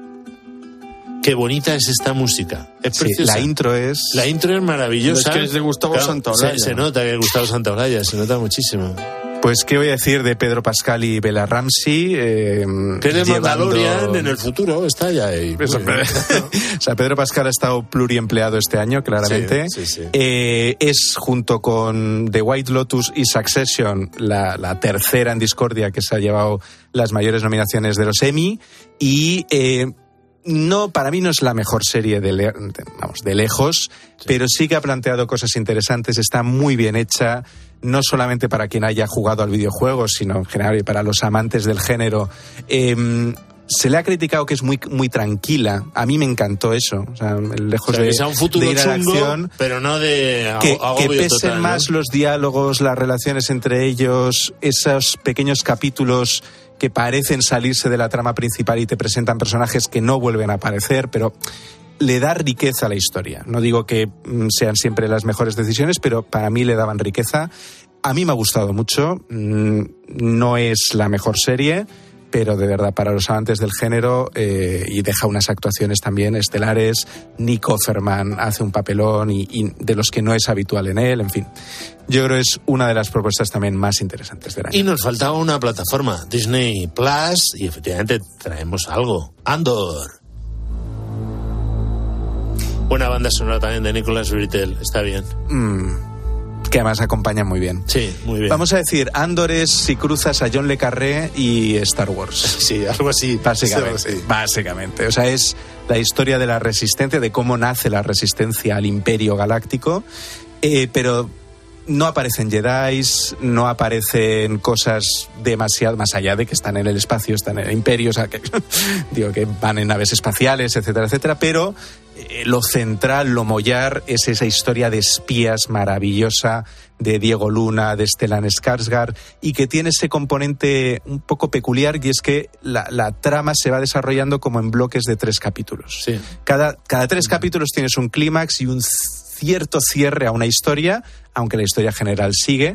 Qué bonita es esta música. Es Sí, preciosa. la intro es... La intro es maravillosa. Es que es de Gustavo Santaolalla. Se, se nota que es Gustavo Santaolalla, se nota muchísimo. Pues, ¿qué voy a decir de Pedro Pascal y Bella Ramsey? Eh, Que es de llevando- Mandalorian en el futuro, está ya ahí. Eso, o sea, Pedro Pascal ha estado pluriempleado este año, claramente. Sí, sí, sí. Eh, es, junto con The White Lotus y Succession, la, la tercera en discordia que se ha llevado las mayores nominaciones de los Emmy. Y eh, no, para mí no es la mejor serie de, le- de- vamos, de lejos, sí. Pero sí que ha planteado cosas interesantes, está muy bien hecha, no solamente para quien haya jugado al videojuego, sino en general y para los amantes del género. Eh, se le ha criticado que es muy, muy tranquila. A mí me encantó eso. O sea, lejos O sea, de, que sea un futuro de ir a la chungo, acción, pero no de que, agobio que pesen total, ¿no? más los diálogos, las relaciones entre ellos, esos pequeños capítulos que parecen salirse de la trama principal y te presentan personajes que no vuelven a aparecer, pero le da riqueza a la historia. No digo que mm, sean siempre las mejores decisiones, pero para mí le daban riqueza. A mí me ha gustado mucho. Mm, no es la mejor serie, pero de verdad, para los amantes del género, eh, y deja unas actuaciones también estelares. Nick Offerman hace un papelón y, y de los que no es habitual en él, en fin. Yo creo que es una de las propuestas también más interesantes del año. Y nos faltaba una plataforma, Disney Plus, y efectivamente traemos algo. Andor. Buena banda sonora también de Nicholas Britell, está bien. Mm, que además acompaña muy bien. Sí, muy bien. Vamos a decir, Andor es si cruzas a John le Carré y Star Wars. Sí, algo así. Básicamente, Sí. básicamente. O sea, es la historia de la resistencia, de cómo nace la resistencia al Imperio Galáctico, eh, pero no aparecen Jedis, no aparecen cosas demasiado más allá de que están en el espacio, están en el Imperio, o sea, que digo que van en naves espaciales, etcétera, etcétera, pero eh, lo central, lo mollar, es esa historia de espías maravillosa de Diego Luna, de Stellan Skarsgård, y que tiene ese componente un poco peculiar, y es que la, la trama se va desarrollando como en bloques de tres capítulos. Sí. Cada, cada tres capítulos tienes un clímax y un cierto cierre a una historia, aunque la historia general sigue,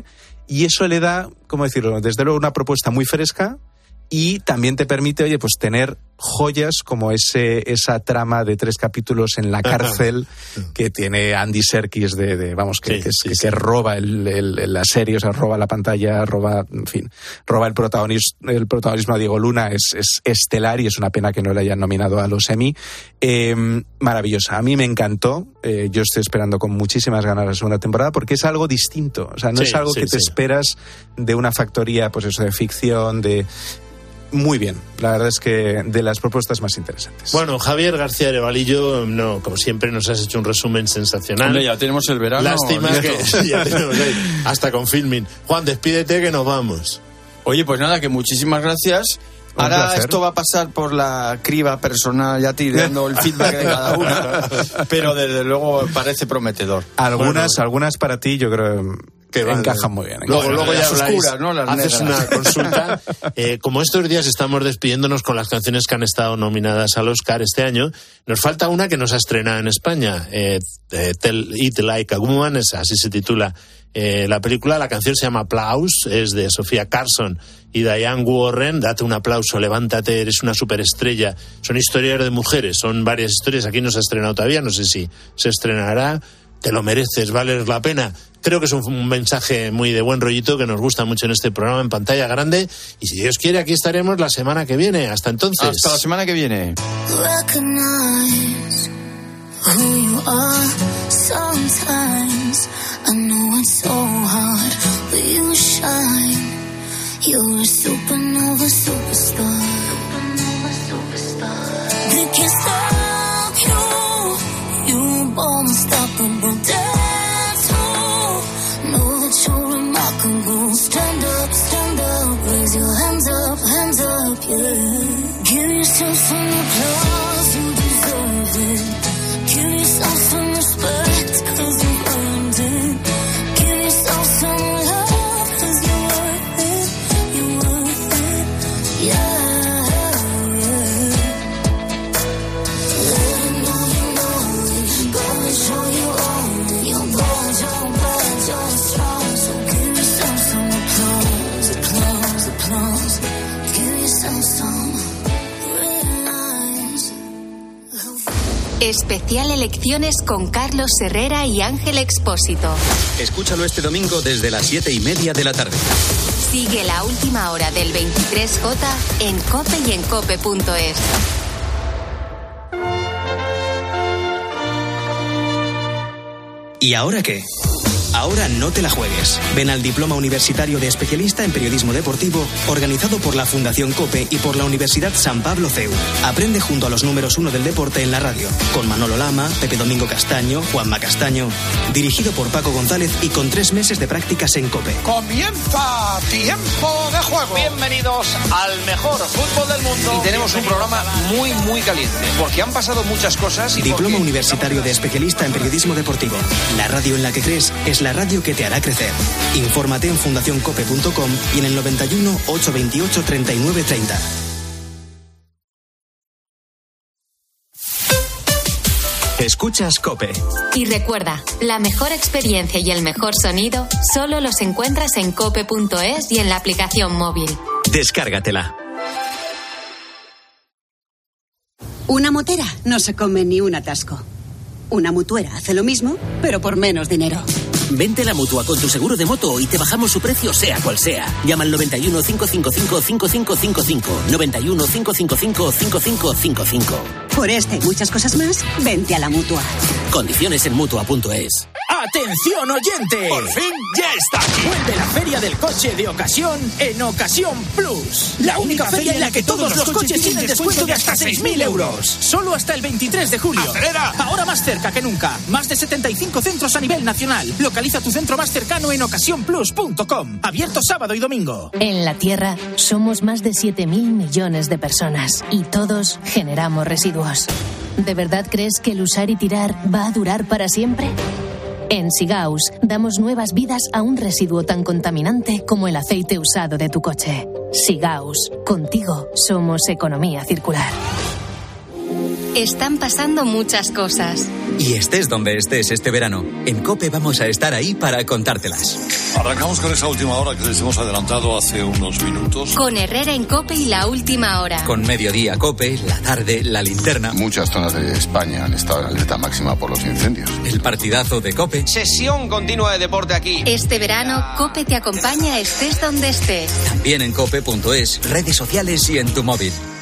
y eso le da, ¿cómo decirlo?, desde luego una propuesta muy fresca. Y también te permite, oye, pues tener joyas como ese esa trama de tres capítulos en la cárcel que tiene Andy Serkis de, de vamos, que, sí, que, sí, que, sí. que roba el, el, la serie, o sea, roba la pantalla, roba, en fin, roba el protagonismo, el protagonismo a Diego Luna, es, es estelar y es una pena que no le hayan nominado a los Emmy. Eh, maravillosa, a mí me encantó, eh, yo estoy esperando con muchísimas ganas la segunda temporada porque es algo distinto, o sea, no sí, es algo sí, que te sí. esperas de una factoría, pues eso, de ficción, de... Muy bien, la verdad es que de las propuestas más interesantes. Bueno, Javier García Arevalillo, no, como siempre nos has hecho un resumen sensacional. Hombre, ya tenemos el verano. Lástima que ya tenemos ahí, hasta con filming. Juan, despídete que nos vamos. Oye, pues nada, que muchísimas gracias. Un Ahora placer. Esto va a pasar por la criba personal, ya te iré dando el feedback de cada una, pero desde luego parece prometedor. Algunas, bueno, algunas para ti, yo creo que encajan muy bien. Luego, luego ya habláis, oscuras, ¿no? Las haces negras. Una consulta. Eh, como estos días estamos despidiéndonos con las canciones que han estado nominadas al Oscar este año, nos falta una que nos ha estrenado en España, eh, eh, Tell It Like a Woman, es, así se titula eh, la película. La canción se llama Applause, es de Sofía Carson y Diane Warren. Date un aplauso, levántate, eres una superestrella. Son historias de mujeres, son varias historias. Aquí no se ha estrenado todavía, no sé si se estrenará. Te lo mereces, vale la pena. Creo que es un mensaje muy de buen rollito que nos gusta mucho en este programa en pantalla grande. Y si Dios quiere, aquí estaremos la semana que viene. Hasta entonces. Hasta la semana que viene. Recognize who you are. Sometimes I know it's so hard, but you shine. You're a supernova superstar. Supernova superstar. They can't stop you. You're born unstoppable. Dance to know that you're remarkable. Stand up, stand up. Raise your hands up, hands up, yeah. Give yourself some applause, you deserve it. Give yourself some respect, cause you've earned it. Give yourself some love, cause you're worth it. You're worth it, yeah. Especial Elecciones con Carlos Herrera y Ángel Expósito. Escúchalo este domingo desde las siete y media de la tarde. Sigue la última hora del veintitrés J en COPE y en cope punto es. ¿Y ahora qué? Ahora no te la juegues. Ven al Diploma Universitario de Especialista en Periodismo Deportivo, organizado por la Fundación COPE y por la Universidad San Pablo C E U. Aprende junto a los números uno del deporte en la radio, con Manolo Lama, Pepe Domingo Castaño, Juanma Castaño. Dirigido por Paco González y con tres meses de prácticas en COPE. ¡Comienza Tiempo de Juego! Bienvenidos al mejor fútbol del mundo. Y tenemos un programa muy, muy caliente, porque han pasado muchas cosas. Y Diploma porque... Universitario de Especialista en Periodismo Deportivo. La radio en la que crees es la radio que te hará crecer. Infórmate en fundación cope punto com y en el noventa y uno, ochocientos veintiocho, treinta y nueve treinta. Escuchas COPE. Y recuerda, la mejor experiencia y el mejor sonido solo los encuentras en cope punto es y en la aplicación móvil. Descárgatela. Una motera no se come ni un atasco. Una mutuera hace lo mismo, pero por menos dinero. Vente a la Mutua con tu seguro de moto y te bajamos su precio sea cual sea. Llama al noventa y uno, cinco cinco cinco, cinco cinco cinco cinco. noventa y uno, cinco cinco cinco, cinco cinco cinco cinco. Por esta y muchas cosas más, vente a la Mutua. Condiciones en Mutua punto es. ¡Atención, oyente! ¡Por fin ya está aquí! Vuelve la Feria del Coche de Ocasión en Ocasión Plus. La única feria en la que todos los coches tienen descuento de hasta seis mil euros. Solo hasta el veintitrés de julio. ¡Acelera! Ahora más cerca que nunca. Más de setenta y cinco centros a nivel nacional. Localiza tu centro más cercano en ocasión plus punto com. Abierto sábado y domingo. En la Tierra somos más de siete mil millones de personas y todos generamos residuos. ¿De verdad crees que el usar y tirar va a durar para siempre? En Sigaus damos nuevas vidas a un residuo tan contaminante como el aceite usado de tu coche. Sigaus, contigo somos economía circular. Están pasando muchas cosas. Y estés donde estés este verano, en COPE vamos a estar ahí para contártelas. Arrancamos con esa última hora que les hemos adelantado hace unos minutos. Con Herrera en COPE y La Última Hora. Con Mediodía COPE, La Tarde, La Linterna. Muchas zonas de España han estado en alerta máxima por los incendios. El partidazo de COPE. Sesión continua de deporte aquí. Este verano, COPE te acompaña estés donde estés. También en cope punto es, redes sociales y en tu móvil.